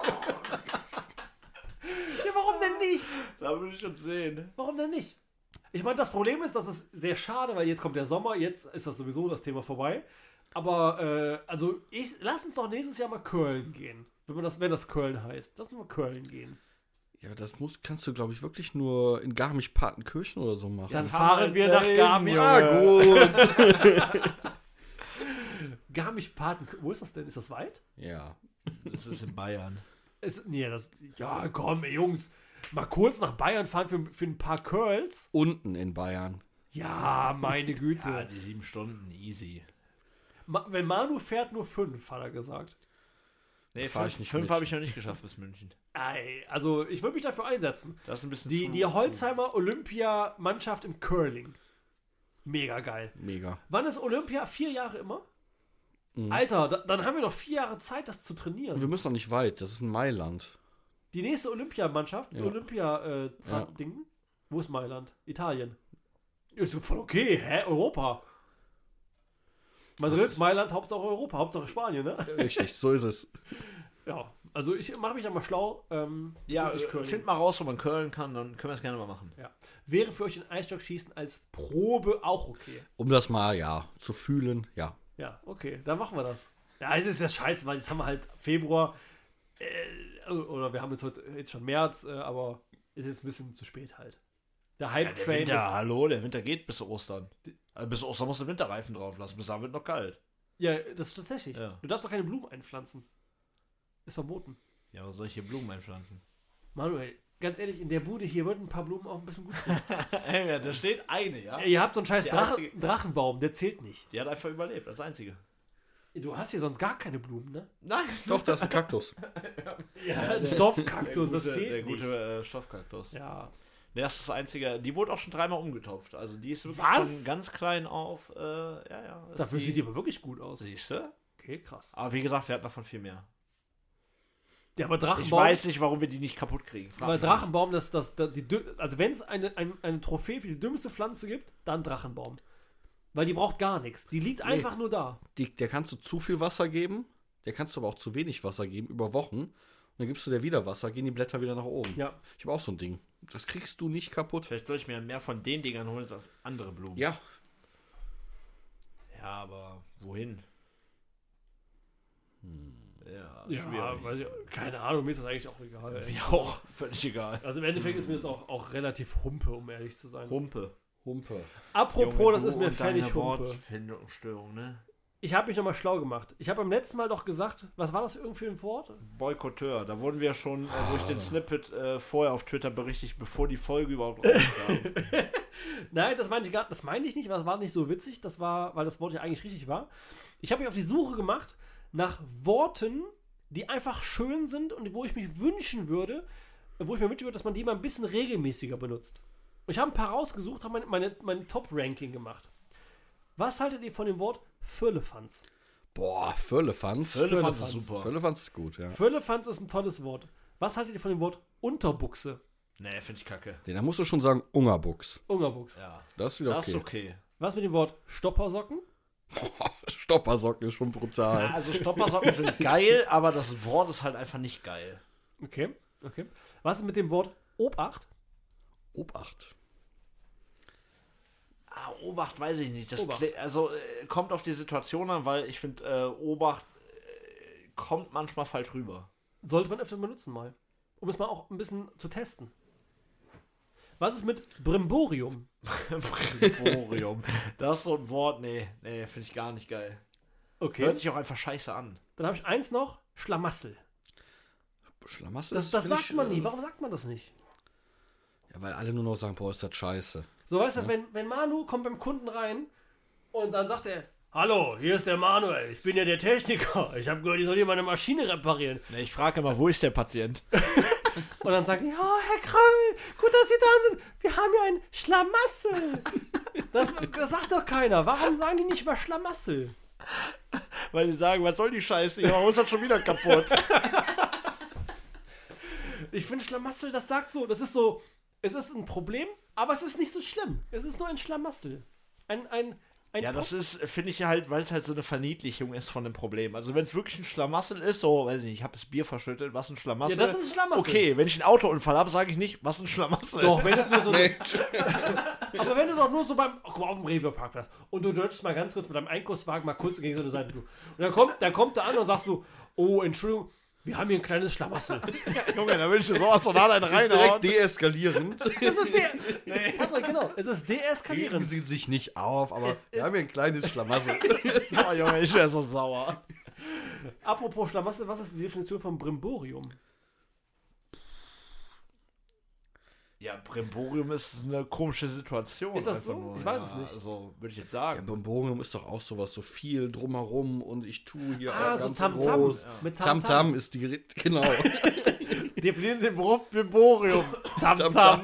Ja, warum denn nicht? Da würde ich schon sehen. Warum denn nicht? Ich meine, das Problem ist, das ist sehr schade, weil jetzt kommt der Sommer, jetzt ist das sowieso das Thema vorbei. Aber, äh, also, ich, lass uns doch nächstes Jahr mal curlen gehen. Wenn man das, wenn das Curlen heißt. Lass uns mal curlen gehen. Ja, das muss, kannst du, glaube ich, wirklich nur in Garmisch-Partenkirchen oder so machen. Dann fahren fahren wir wir nach dahin, Garmisch. ja, gut. Garmisch-Parten. Wo ist das denn? Ist das weit? Ja. Das ist in Bayern. Ist, nee, das. Ja, komm, ey, Jungs. Mal kurz nach Bayern fahren für, für ein paar Curls. Unten in Bayern. Ja, meine Güte. Ja, die sieben Stunden, easy. Ma wenn Manu fährt, nur fünf, hat er gesagt. Nee, fahr fünf, ich nicht fünf mit. habe ich noch nicht geschafft bis München. Ey, also, ich würde mich dafür einsetzen. Das ist ein bisschen Die, zu- die Holzheimer Olympia-Mannschaft im Curling. Mega geil. Mega. Wann ist Olympia? Vier Jahre immer? Mhm. Alter, da, dann haben wir noch vier Jahre Zeit, das zu Und trainieren. wir müssen noch nicht weit. Das ist in Mailand. Die nächste Olympiamannschaft, Ja. Olympia-Ding, äh, wo ist Mailand? Italien. Ist so voll okay, hä? Europa. Madrid, Mailand, Hauptsache Europa, Hauptsache Spanien, ne? Richtig, so ist es. Ja, also ich mache mich da mal schlau. Ähm, Ja, bezüglich äh, Curling. find mal raus, wo man curlen kann, dann können wir es gerne mal machen. Ja. Wäre für euch ein Eisstockschießen als Probe auch okay? Um das mal, ja, zu fühlen, ja. Ja, okay, dann machen wir das. Ja, es ist ja scheiße, weil jetzt haben wir halt Februar, äh, oder wir haben jetzt heute jetzt schon März, äh, aber ist jetzt ein bisschen zu spät halt. Der Ja, der Hype-Train Winter, ist... hallo, der Winter geht bis Ostern. Also bis Ostern musst du Winterreifen drauf lassen, bis dahin wird noch kalt. Ja, das ist tatsächlich. Ja. Du darfst doch keine Blumen einpflanzen. Ist verboten. Ja, was soll ich hier Blumen einpflanzen? Manuel, ganz ehrlich, in der Bude hier würden ein paar Blumen auch ein bisschen gut tun. ja, da steht eine, ja? Ihr habt so einen scheiß Die Drachen, einzige- Drachenbaum, der zählt nicht. Die hat einfach überlebt, als einzige. Du hast hier sonst gar keine Blumen, ne? Nein. Doch, das ist ein Kaktus. Ja, ein der- Stoffkaktus, der das gute, zählt der nicht. gute äh, Stoffkaktus. Ja. Das ist das Einzige. Die wurde auch schon dreimal umgetopft. Also die ist wirklich Was? von ganz klein auf. Äh, ja, ja. ist Dafür sieht die aber wirklich gut aus. Siehst du? Okay, krass. Aber wie gesagt, wir hatten davon viel mehr. Ja, aber Ich Drachenbaum. weiß nicht, warum wir die nicht kaputt kriegen. Frag Weil mich nicht. Drachenbaum, das, das, das, die, dü- also wenn es eine, ein, eine Trophäe für die dümmste Pflanze gibt, dann Drachenbaum. Weil die braucht gar nichts. Die liegt Nee. einfach nur da. Die, der kannst du zu viel Wasser geben, der kannst du aber auch zu wenig Wasser geben, über Wochen. Und dann gibst du der wieder Wasser, gehen die Blätter wieder nach oben. Ja. Ich habe auch so ein Ding. Das kriegst du nicht kaputt. Vielleicht soll ich mir mehr von den Dingern holen als andere Blumen. Ja, Ja, aber wohin? Ja, Ja, schwierig. weiß ich, keine Ahnung, mir ist das eigentlich auch egal. ey. Mir auch, völlig egal. Also im Endeffekt ist mir das auch, auch relativ Humpe, um ehrlich zu sein. Humpe. Humpe. Apropos, Junge, das du ist mir und völlig deine Humpe. Wortfindungsstörung, ne? Ich habe mich nochmal schlau gemacht. Ich habe beim letzten Mal doch gesagt, was war das irgendwie für ein Wort? Boykotteur. Da wurden wir schon äh, durch den Snippet äh, vorher auf Twitter berichtigt, bevor die Folge überhaupt rauskam. Nein, das meine ich gar, das meine ich nicht, weil das war nicht so witzig. Das war, weil das Wort ja eigentlich richtig war. Ich habe mich auf die Suche gemacht nach Worten, die einfach schön sind und wo ich mich wünschen würde, wo ich mir wünschen würde, dass man die mal ein bisschen regelmäßiger benutzt. Und ich habe ein paar rausgesucht, habe meine, meine, mein Top-Ranking gemacht. Was haltet ihr von dem Wort Firlefanz? Boah, Firlefanz. Firlefanz Firlefanz. ist super. Firlefanz ist gut, ja. Firlefanz ist ein tolles Wort. Was haltet ihr von dem Wort Unterbuchse? Nee, finde ich kacke. Nee, da musst du schon sagen Ungerbuchs. Ungerbuchs. Ja. Das ist wieder Das ist okay. okay. Was mit dem Wort Stoppersocken? Stoppersocken ist schon brutal. Ja, also Stoppersocken sind geil, aber das Wort ist halt einfach nicht geil. Okay, okay. Was ist mit dem Wort Obacht? Obacht. Ah, Obacht weiß ich nicht. Das Obacht. kli- also äh, kommt auf die Situation an, weil ich finde, äh, Obacht äh, kommt manchmal falsch rüber. Sollte man öfter benutzen mal. Um es mal auch ein bisschen zu testen. Was ist mit Brimborium? Brimborium. Das ist so ein Wort, nee, nee, finde ich gar nicht geil. Okay. Hört sich auch einfach scheiße an. Dann habe ich eins noch. Schlamassel. Schlamassel Das, ist, das find sagt ich, man äh, nie. Warum sagt man das nicht? Ja, weil alle nur noch sagen, boah, ist das scheiße. So, weißt du, wenn, wenn Manu kommt beim Kunden rein und dann sagt er, hallo, hier ist der Manuel, ich bin ja der Techniker. Ich habe gehört, ich soll hier meine Maschine reparieren. Nee, ich frage immer, wo ist der Patient? Und dann sagt er, oh, Herr Kröll, gut, dass Sie da sind. Wir haben ja ein Schlamassel. Das, das sagt doch keiner. Warum sagen die nicht über Schlamassel? Weil die sagen, was soll die Scheiße? Ihr Haus hat schon wieder kaputt. Ich finde Schlamassel, das sagt so, das ist so, es ist ein Problem, aber es ist nicht so schlimm. Es ist nur ein Schlamassel. Ein, ein, ein Ja, das Pop- ist, finde ich ja halt, weil es halt so eine Verniedlichung ist von dem Problem. Also wenn es wirklich ein Schlamassel ist, so, weiß ich nicht, ich habe das Bier verschüttet, was ein Schlamassel? Ja, das ist ein Schlamassel. Okay, wenn ich einen Autounfall habe, sage ich nicht, was ein Schlamassel. Doch, wenn es nur so. Nee. Aber wenn du doch nur so beim. Oh, guck mal, auf dem Rewe-Parkplatz. Und du dodgst mal ganz kurz mit deinem Einkaufswagen mal kurz gegen so eine Seite. Und dann kommt, dann kommt er an und sagst du, oh, Entschuldigung, wir haben hier ein kleines Schlamassel. Junge, da will ich dir sowas von hart einen Ist reinhauen. direkt deeskalierend. Das ist der. Nee. Patrick, genau. Es ist Regen deeskalierend. sie sich nicht auf, aber Es wir ist- haben hier ein kleines Schlamassel. Oh, Junge, ich wäre so sauer. Apropos Schlamassel, was ist die Definition von Brimborium? Ja, Brimborium ist eine komische Situation. Ist das einfach so? nur. Ich weiß ja, es nicht. Also, würde ich jetzt Ja, sagen. Brimborium ist doch auch sowas, so viel drumherum und ich tue hier Ah, auch so ganz Tamtam. groß. Mit Tamtam Tamtam. ist die, Ri- genau. Definieren Sie den Beruf Brimborium. Tamtam.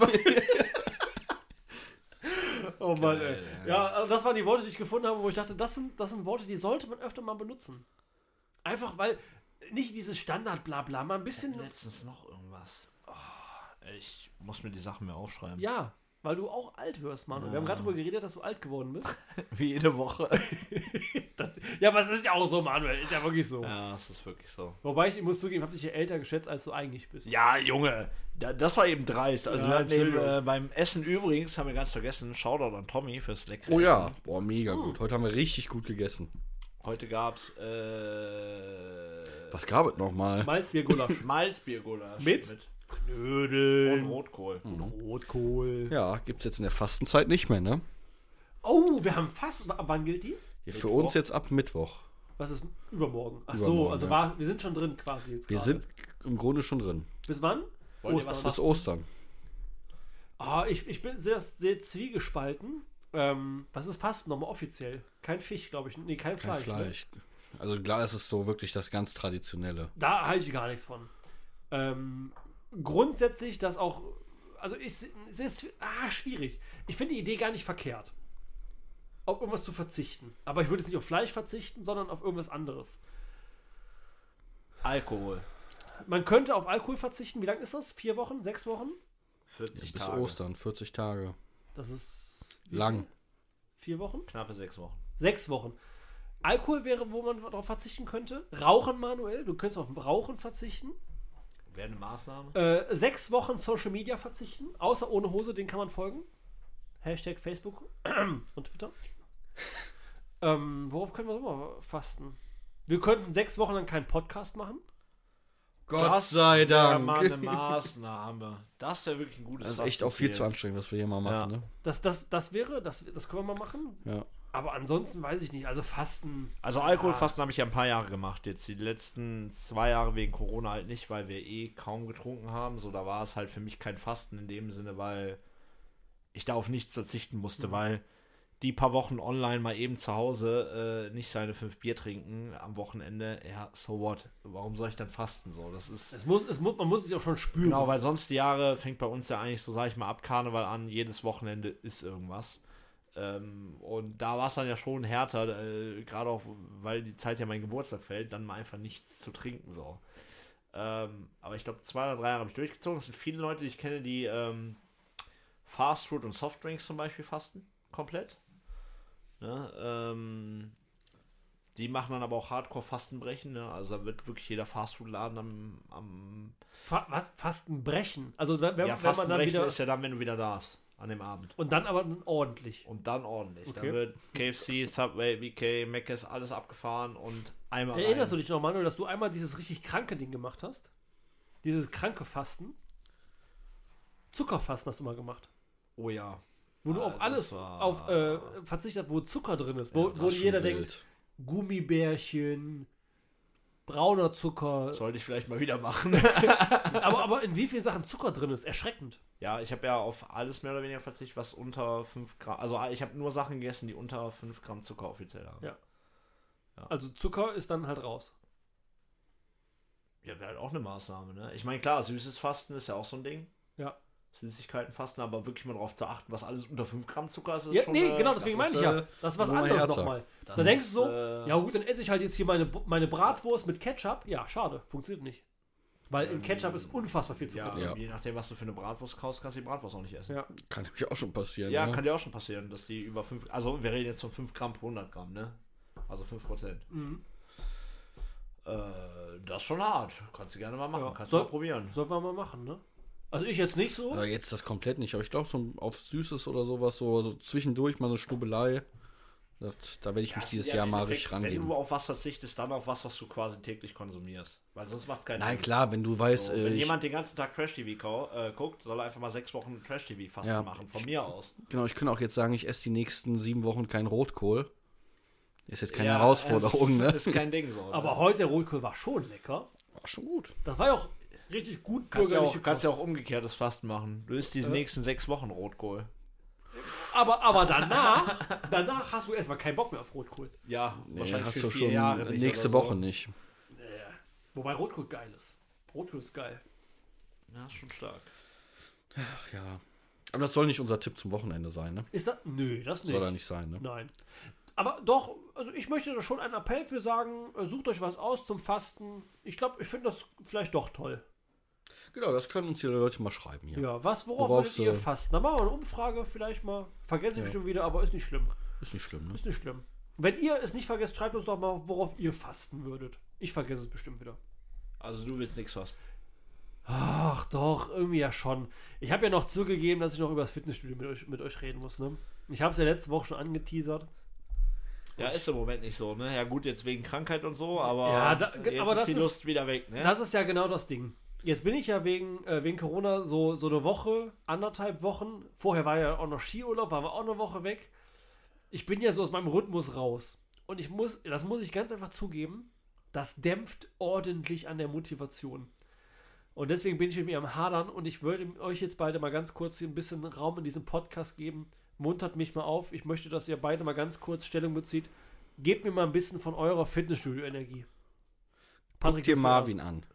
Oh Mann, Geil, ey. Ja, also das waren die Worte, die ich gefunden habe, wo ich dachte, das sind, das sind Worte, die sollte man öfter mal benutzen. Einfach weil, nicht dieses Standard-Blabla, mal ein bisschen. Letztens noch irgendwas. Oh, ich muss mir die Sachen mehr aufschreiben. Ja, weil du auch alt wirst, Manu. Wir haben gerade darüber geredet, dass du alt geworden bist. Wie jede Woche. Das, ja, aber es ist ja auch so, Manuel. Ist ja wirklich so. Ja, das ist wirklich so. Wobei ich, ich muss zugeben, ich habe dich ja älter geschätzt, als du eigentlich bist. Ja, Junge, da, das war eben dreist. Also Ja, wir hatten eben, Entschuldigung. äh, beim Essen übrigens, haben wir ganz vergessen, Shoutout an Tommy fürs leckere Oh ja, Essen. boah, mega gut. Heute haben wir richtig gut gegessen. Heute gab's äh, Was gab es nochmal? Malzbier-Gulasch. Malzbiergulasch Mit? und Knödeln. Rotkohl. Rotkohl. Ja, gibt's jetzt in der Fastenzeit nicht mehr, ne? Oh, wir haben fast. Ab wann gilt die? Ja, für Mittwoch. uns jetzt ab Mittwoch. Was ist übermorgen? Ach so, Übermorgen, also ja. war, wir sind schon drin quasi jetzt Wir gerade. sind im Grunde schon drin. Bis wann? Wollt ihr was Bis Ostern. Ah, ich, ich bin sehr, sehr zwiegespalten. Ähm, was ist Fasten nochmal offiziell? Kein Fisch, glaube ich. Nee, kein, Kein Fleisch. Ne? Fleisch. Also klar, es ist so wirklich das ganz Traditionelle. Da halte ich gar nichts von. Ähm, grundsätzlich, dass auch, also ich, es ist ah, schwierig. Ich finde die Idee gar nicht verkehrt, auf irgendwas zu verzichten. Aber ich würde jetzt nicht auf Fleisch verzichten, sondern auf irgendwas anderes. Alkohol. Man könnte auf Alkohol verzichten. Wie lange ist das? Vier Wochen? Sechs Wochen? vierzig Bis Tage. Ostern, vierzig Tage. Das ist wie Lang. viel? Vier Wochen? Knappe sechs Wochen. Sechs Wochen. Alkohol wäre, wo man darauf verzichten könnte. Rauchen, Manuel. Du könntest auf Rauchen verzichten. Wäre eine Maßnahme. Äh, sechs Wochen Social Media verzichten. Außer ohne Hose, den kann man folgen. Hashtag Facebook und Twitter. ähm, worauf können wir so mal fasten? Wir könnten sechs Wochen lang keinen Podcast machen. Gott sei wäre mal eine Dank. Maßnahme. Das wäre wirklich ein gutes Das ist echt auch viel zu anstrengend, was wir hier mal machen, Ja. ne? Das, das, das wäre, das, das können wir mal machen. Ja. Aber ansonsten weiß ich nicht. Also Fasten. Also Alkoholfasten habe ich ja ein paar Jahre gemacht. Jetzt die letzten zwei Jahre wegen Corona halt nicht, weil wir eh kaum getrunken haben. So, da war es halt für mich kein Fasten in dem Sinne, weil ich da auf nichts verzichten musste, Mhm. weil die paar Wochen online mal eben zu Hause äh, nicht seine fünf Bier trinken am Wochenende, ja, so what? Warum soll ich dann fasten? So, das ist Es muss, es muss, man muss es ja auch schon spüren. genau, weil sonst die Jahre fängt bei uns ja eigentlich so, sag ich mal, ab Karneval an, jedes Wochenende ist irgendwas. Ähm, und da war es dann ja schon härter, äh, gerade auch, weil die Zeit ja mein Geburtstag fällt, dann mal einfach nichts zu trinken, so. Ähm, aber ich glaube, zwei oder drei Jahre habe ich durchgezogen. Es sind viele Leute, die ich kenne, die ähm, Fast Food und Softdrinks zum Beispiel fasten, komplett. Ne? Ähm, die machen dann aber auch Hardcore-Fastenbrechen, ne? Also da wird wirklich jeder Fastfood-Laden am, am Fa was? Fasten brechen. Also da, wenn, ja, wenn man dann Fastenbrechen wieder. ist ja dann, wenn du wieder darfst, an dem Abend. Und dann aber ordentlich. Und dann ordentlich. Okay. Dann wird K F C, Subway, V K, Mc's, alles abgefahren und einmal Erinnerst rein. du dich noch, Manuel, dass du einmal dieses richtig kranke Ding gemacht hast? Dieses kranke Fasten? Zuckerfasten hast du mal gemacht. Oh ja. Wo du Ah, auf das alles war- auf, äh, verzichtet, wo Zucker drin ist. Wo, Das wo ist schon jeder wild. denkt, Gummibärchen, brauner Zucker. Sollte ich vielleicht mal wieder machen. aber, aber in wie vielen Sachen Zucker drin ist, erschreckend. Ja, ich habe ja auf alles mehr oder weniger verzichtet, was unter fünf Gramm. Also ich habe nur Sachen gegessen, die unter fünf Gramm Zucker offiziell haben. Ja. Also Zucker ist dann halt raus. Ja, wäre halt auch eine Maßnahme, ne? Ich meine, klar, süßes Fasten ist ja auch so ein Ding. Ja. Süßigkeiten fasten, aber wirklich mal darauf zu achten, was alles unter fünf Gramm Zucker ist. ist Ja, schon, nee, äh, genau, deswegen das meine ist, ich ja. äh, Das ist was Nummer anderes härter. nochmal. das Da denkst ist, du so, äh, ja gut, dann esse ich halt jetzt hier meine, meine Bratwurst mit Ketchup. Ja, schade, funktioniert nicht. Weil in Ketchup ist unfassbar viel Zucker Ja, drin. Ja. je nachdem, was du für eine Bratwurst kaufst, kannst du die Bratwurst auch nicht essen. Ja. Kann nämlich auch schon passieren. Ja, ne? kann dir auch schon passieren, dass die über fünf, also wir reden jetzt von fünf Gramm pro hundert Gramm, ne? Also fünf Prozent. Mhm. Äh, das ist schon hart. Kannst du gerne mal machen, Ja. kannst Soll- du mal probieren. Sollten wir mal machen, ne? Also ich jetzt nicht so. Aber jetzt das komplett nicht. Aber ich glaube, so auf Süßes oder sowas, so, so zwischendurch mal so eine Stubelei. Das, da werde ich mich Das dieses ist ja Jahr im mal Endeffekt, richtig wenn rangeben. du auf was verzichtest, dann auf was, was du quasi täglich konsumierst. Weil sonst macht es keinen Nein, Sinn. klar, wenn du weißt, So, äh, wenn ich, jemand den ganzen Tag Trash-T V kau- äh, guckt, soll er einfach mal sechs Wochen Trash-T V fasten Ja. machen, von mir aus. genau, ich könnte auch jetzt sagen, ich esse die nächsten sieben Wochen keinen Rotkohl. Ist jetzt keine Ja, Herausforderung, es ne? Ist kein Ding so. Ne? Aber heute der Rotkohl war schon lecker. War schon gut. Das war ja auch richtig gut kannst ja bürgerliche auch, kannst ja Kost. auch umgekehrtes Fasten machen. Du isst die Ja. nächsten sechs Wochen Rotkohl. Aber, aber danach, danach hast du erstmal keinen Bock mehr auf Rotkohl. Ja, Nee, wahrscheinlich hast für du vier schon Jahre nicht nächste oder so. Woche nicht. Äh, wobei Rotkohl geil ist. Rotkohl ist geil. Ja, ist schon stark. Ach ja. Aber das soll nicht unser Tipp zum Wochenende sein, ne? Ist das? Nö, das nicht. Soll er nicht sein, ne? Nein. Aber doch, also ich möchte da schon einen Appell für sagen, äh, sucht euch was aus zum Fasten. Ich glaube, ich finde das vielleicht doch toll. Genau, das können uns die Leute mal schreiben hier. Ja, was, worauf, Worauf würdet ihr sie- fasten? Dann machen wir eine Umfrage vielleicht mal. Vergesse ich Ja. bestimmt wieder, aber ist nicht schlimm. Ist nicht schlimm, ne? Ist nicht schlimm. Wenn ihr es nicht vergesst, schreibt uns doch mal, worauf ihr fasten würdet. Ich vergesse es bestimmt wieder. Also du willst nichts fasten. Ach doch, irgendwie ja schon. Ich habe ja noch zugegeben, dass ich noch über das Fitnessstudio mit euch, mit euch reden muss, ne? Ich habe es ja letzte Woche schon angeteasert. Ja, ist im Moment nicht so, ne? Ja gut, jetzt wegen Krankheit und so, aber Ja, da- jetzt aber ist das die ist- Lust wieder weg, ne? Das ist ja genau das Ding. Jetzt bin ich ja wegen, äh, wegen Corona so, so eine Woche, anderthalb Wochen. Vorher war ja auch noch Skiurlaub, waren wir auch eine Woche weg. Ich bin ja so aus meinem Rhythmus raus. Und ich muss, das muss ich ganz einfach zugeben, das dämpft ordentlich an der Motivation. Und deswegen bin ich mit mir am Hadern und ich würde euch jetzt beide mal ganz kurz hier ein bisschen Raum in diesem Podcast geben. Muntert mich mal auf. Ich möchte, dass ihr beide mal ganz kurz Stellung bezieht. Gebt mir mal ein bisschen von eurer Fitnessstudio-Energie. Guck dir du Marvin zuerst. an.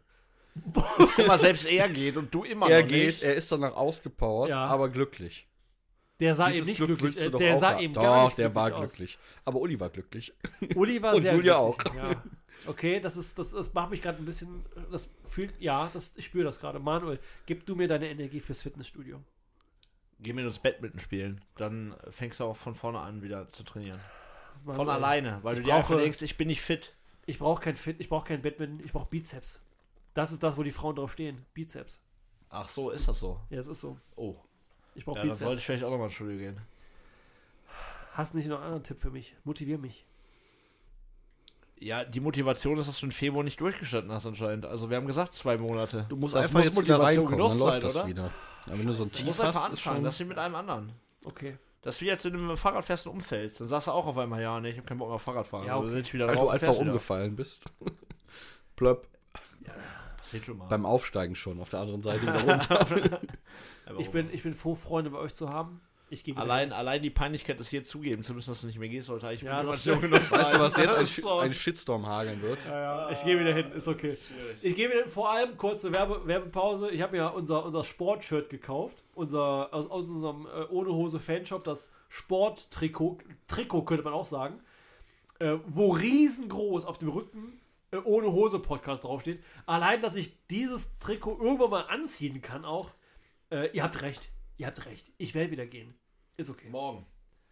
Guck mal, selbst er geht und du immer Er noch geht, nicht. er ist danach ausgepowert, Ja. aber glücklich. Der sah Dieses eben nicht Glück glücklich. willst du Äh, doch der auch sah haben. eben Doch, gar nicht der glücklich war aus. glücklich. Aber Uli war glücklich. Uli war Und sehr Julia glücklich. Ja. Okay, das ist, das, das macht mich gerade ein bisschen, das fühlt, ja, das, ich spüre das gerade. Manuel, gib du mir deine Energie fürs Fitnessstudio. Geh mit ins Badminton spielen. Dann fängst du auch von vorne an wieder zu trainieren. Von Manuel, alleine, weil ich du dir einfach brauche- denkst, ich bin nicht fit. Ich brauche kein Fit, ich brauche kein Badminton, ich brauche Bizeps. Das ist das, wo die Frauen drauf stehen. Bizeps. Ach so, ist das so? Ja, es ist so. Oh. Ich brauche Ja, dann sollte Bizeps. ich vielleicht auch nochmal ins Studio gehen. Hast nicht noch einen anderen Tipp für mich? Motivier mich. Ja, die Motivation ist, dass du in Februar nicht durchgestanden hast anscheinend. Also wir haben gesagt, zwei Monate. Du musst Das einfach muss jetzt wieder Motivation reinkommen, genug dann läuft sein, das oder? wieder. Aber wenn du so ein Du Tief musst einfach hast, ist anfangen, schon... das wie mit einem anderen. Okay. Das ist wie als wenn du mit dem Fahrrad fährst und umfällst. Dann sagst du auch auf einmal, ja, nee, ich hab keinen Bock mehr Fahrrad fahren. Ja, Aber okay. du sitzt wieder Weil drauf du und einfach fährst wieder. umgefallen bist. Plöpp. Passiert schon mal. Beim Aufsteigen schon, auf der anderen Seite wieder runter. Ich bin, ich bin froh, Freunde bei euch zu haben. Ich gehe wieder Allein, allein die Peinlichkeit, das hier zugeben zu müssen, dass du nicht mehr gehst, sollte eigentlich Ja, das Motivation genug sein. Weißt du, was jetzt ein, Das Sh ist so- ein Shitstorm hageln wird? Ja, ja, ich gehe wieder hin, ist okay. Ich gehe wieder, vor allem kurze Werbe, Werbepause. Ich habe mir unser, unser Sportshirt gekauft. Unser, aus, aus unserem äh, Ohne Hose Fanshop, das Sporttrikot, Trikot könnte man auch sagen, äh, wo riesengroß auf dem Rücken äh, Ohne Hose Podcast draufsteht. Allein, dass ich dieses Trikot irgendwann mal anziehen kann auch. Äh, ihr habt recht, ihr habt recht. Ich werde wieder gehen. Ist okay. Morgen.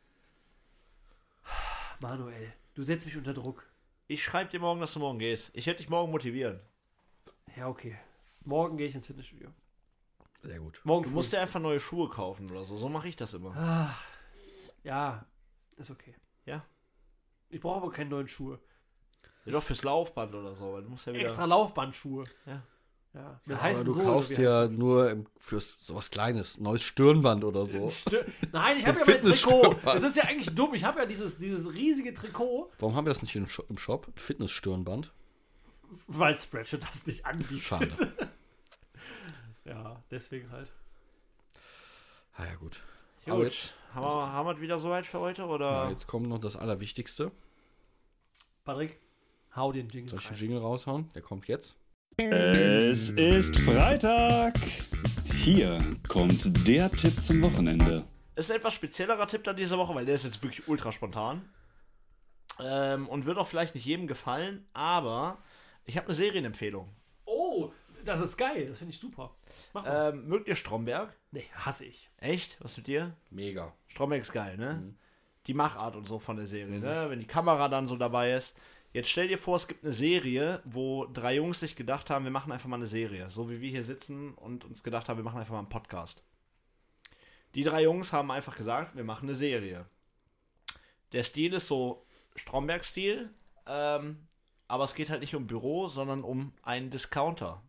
Manuel, du setzt mich unter Druck. Ich schreibe dir morgen, dass du morgen gehst. Ich werde dich morgen motivieren. Ja, okay. Morgen gehe ich ins Fitnessstudio. Sehr gut. Morgen Du früh. musst dir einfach neue Schuhe kaufen oder so. So mache ich das immer. Ah, ja, ist okay. Ja. Ich brauche aber keine neuen Schuhe. Ja, doch fürs Laufband oder so, weil du musst ja wieder. Extra Laufbandschuhe. Ja. Ja, mit Aber heißen du Sohlen, kaufst wie ja heißt das? nur im, fürs sowas Kleines, neues Stirnband oder so. Stö- Nein, ich Ein habe ja mein Trikot. Fitnessstirnband. Das ist ja eigentlich dumm. Ich habe ja dieses, dieses riesige Trikot, Warum haben wir das nicht im Shop? Im Shop? Fitnessstirnband? weil Spreadshirt das nicht anbietet. Schade. Ja, deswegen halt. Ah ja, gut. Gut. Aber jetzt, haben, wir, haben wir es wieder soweit für heute? Oder? ja, jetzt kommt noch das Allerwichtigste. Patrick, hau den Jingle Soll ich den rein. Jingle raushauen? Der kommt jetzt. Es ist Freitag. Hier kommt der Tipp zum Wochenende. Ist ein etwas speziellerer Tipp dann diese Woche, weil der ist jetzt wirklich ultra spontan. Ähm, und wird auch vielleicht nicht jedem gefallen, aber ich habe eine Serienempfehlung. Oh, das ist geil. Das finde ich super. Mach mal. Ähm, mögt ihr Stromberg? Nee, hasse ich. Echt? Was mit dir? Mega. Stromberg ist geil, ne? Mhm. Die Machart und so von der Serie, ne? Wenn die Kamera dann so dabei ist. Jetzt stell dir vor, es gibt eine Serie, wo drei Jungs sich gedacht haben, wir machen einfach mal eine Serie. So wie wir hier sitzen und uns gedacht haben, wir machen einfach mal einen Podcast. Die drei Jungs haben einfach gesagt, wir machen eine Serie. Der Stil ist so Stromberg-Stil, ähm, aber es geht halt nicht um Büro, sondern um einen Discounter.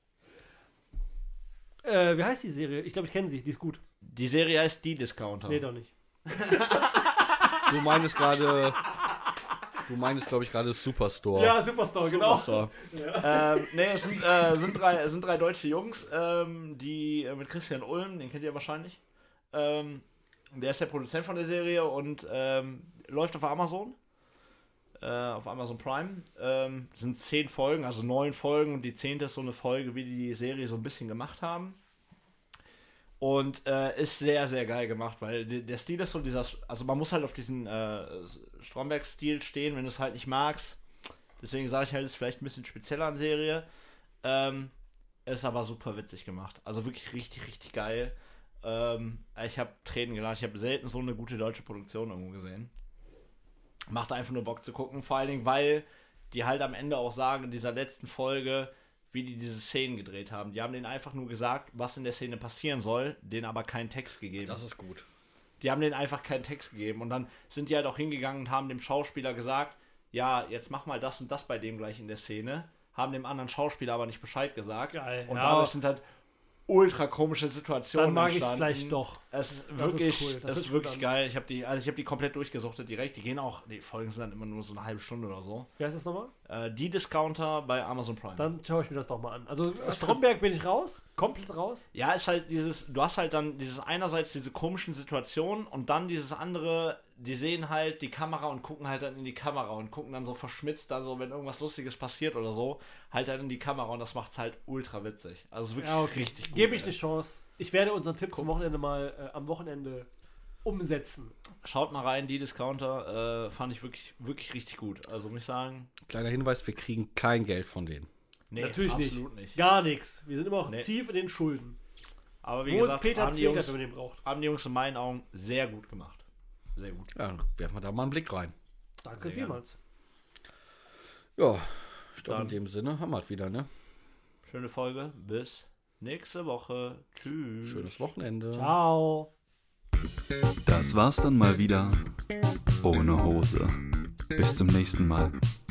Äh, wie heißt die Serie? Ich glaube, ich kenne sie. Die ist gut. Die Serie heißt Die Discounter. Nee, doch nicht. Du meinst gerade. Du meinst, glaube ich, gerade Superstore. Ja, Superstar, genau. So. ähm, nee, es sind, äh, sind, drei, es sind drei deutsche Jungs, ähm, die äh, mit Christian Ulm, den kennt ihr wahrscheinlich. Ähm, der ist der Produzent von der Serie und ähm, läuft auf Amazon. Äh, auf Amazon Prime. Ähm, sind zehn Folgen, also neun Folgen und die zehnte ist so eine Folge, wie die die Serie so ein bisschen gemacht haben. Und äh, ist sehr, sehr geil gemacht, weil die, der Stil ist so dieser, also man muss halt auf diesen äh, Stromberg-Stil stehen, wenn du es halt nicht magst. Deswegen sage ich halt, es ist vielleicht ein bisschen spezieller an Serie. Ähm, ist aber super witzig gemacht. Also wirklich richtig, richtig geil. Ähm, ich habe Tränen gelacht. Ich habe selten so eine gute deutsche Produktion irgendwo gesehen. Macht einfach nur Bock zu gucken. Vor allen Dingen, weil die halt am Ende auch sagen, in dieser letzten Folge, wie die diese Szenen gedreht haben. Die haben denen einfach nur gesagt, was in der Szene passieren soll, denen aber keinen Text gegeben. Das ist gut. Die haben denen einfach keinen Text gegeben. Und dann sind die halt auch hingegangen und haben dem Schauspieler gesagt, ja, jetzt mach mal das und das bei dem gleich in der Szene. Haben dem anderen Schauspieler aber nicht Bescheid gesagt. Geil, Und ja. dadurch sind halt ultra komische Situationen Dann mag ich es entstanden. vielleicht doch. Es ist Das wirklich, ist cool. Das das hört ist sich wirklich gut geil. Ich habe die, also ich habe die komplett durchgesuchtet direkt. Die gehen auch, die Folgen sind dann immer nur so eine halbe Stunde oder so. Wie heißt das nochmal? Äh, die Discounter bei Amazon Prime. Dann schaue ich mir das doch mal an. Also Stromberg bin ich raus, komplett raus. Ja, ist halt dieses, du hast halt dann dieses einerseits diese komischen Situationen und dann dieses andere, die sehen halt die Kamera und gucken halt dann in die Kamera und gucken dann so verschmitzt, da so, wenn irgendwas Lustiges passiert oder so, halt dann in die Kamera und das macht's halt ultra witzig. Also wirklich Ja, okay. richtig gut. Gebe ich ey. eine Chance. Ich werde unseren Tipp zum Guck's. Wochenende mal äh, am Wochenende umsetzen. Schaut mal rein, die Discounter äh, fand ich wirklich, wirklich richtig gut. Also muss ich sagen, Kleiner Hinweis, wir kriegen kein Geld von denen. nee, Natürlich nicht. absolut nicht. Gar nichts. Wir sind immer noch Nee. tief in den Schulden. Aber wie Wo gesagt, ist Peter haben die, Zwegert, Jungs, wenn man den braucht? haben die Jungs in meinen Augen sehr gut gemacht. Sehr gut. Ja, dann werfen wir da mal einen Blick rein. Danke Sehr vielmals. Ja, ich glaube, Dann- in dem Sinne haben wir es wieder, ne? Schöne Folge. Bis nächste Woche. Tschüss. Schönes Wochenende. Ciao. Das war's dann mal wieder ohne Hose. Bis zum nächsten Mal.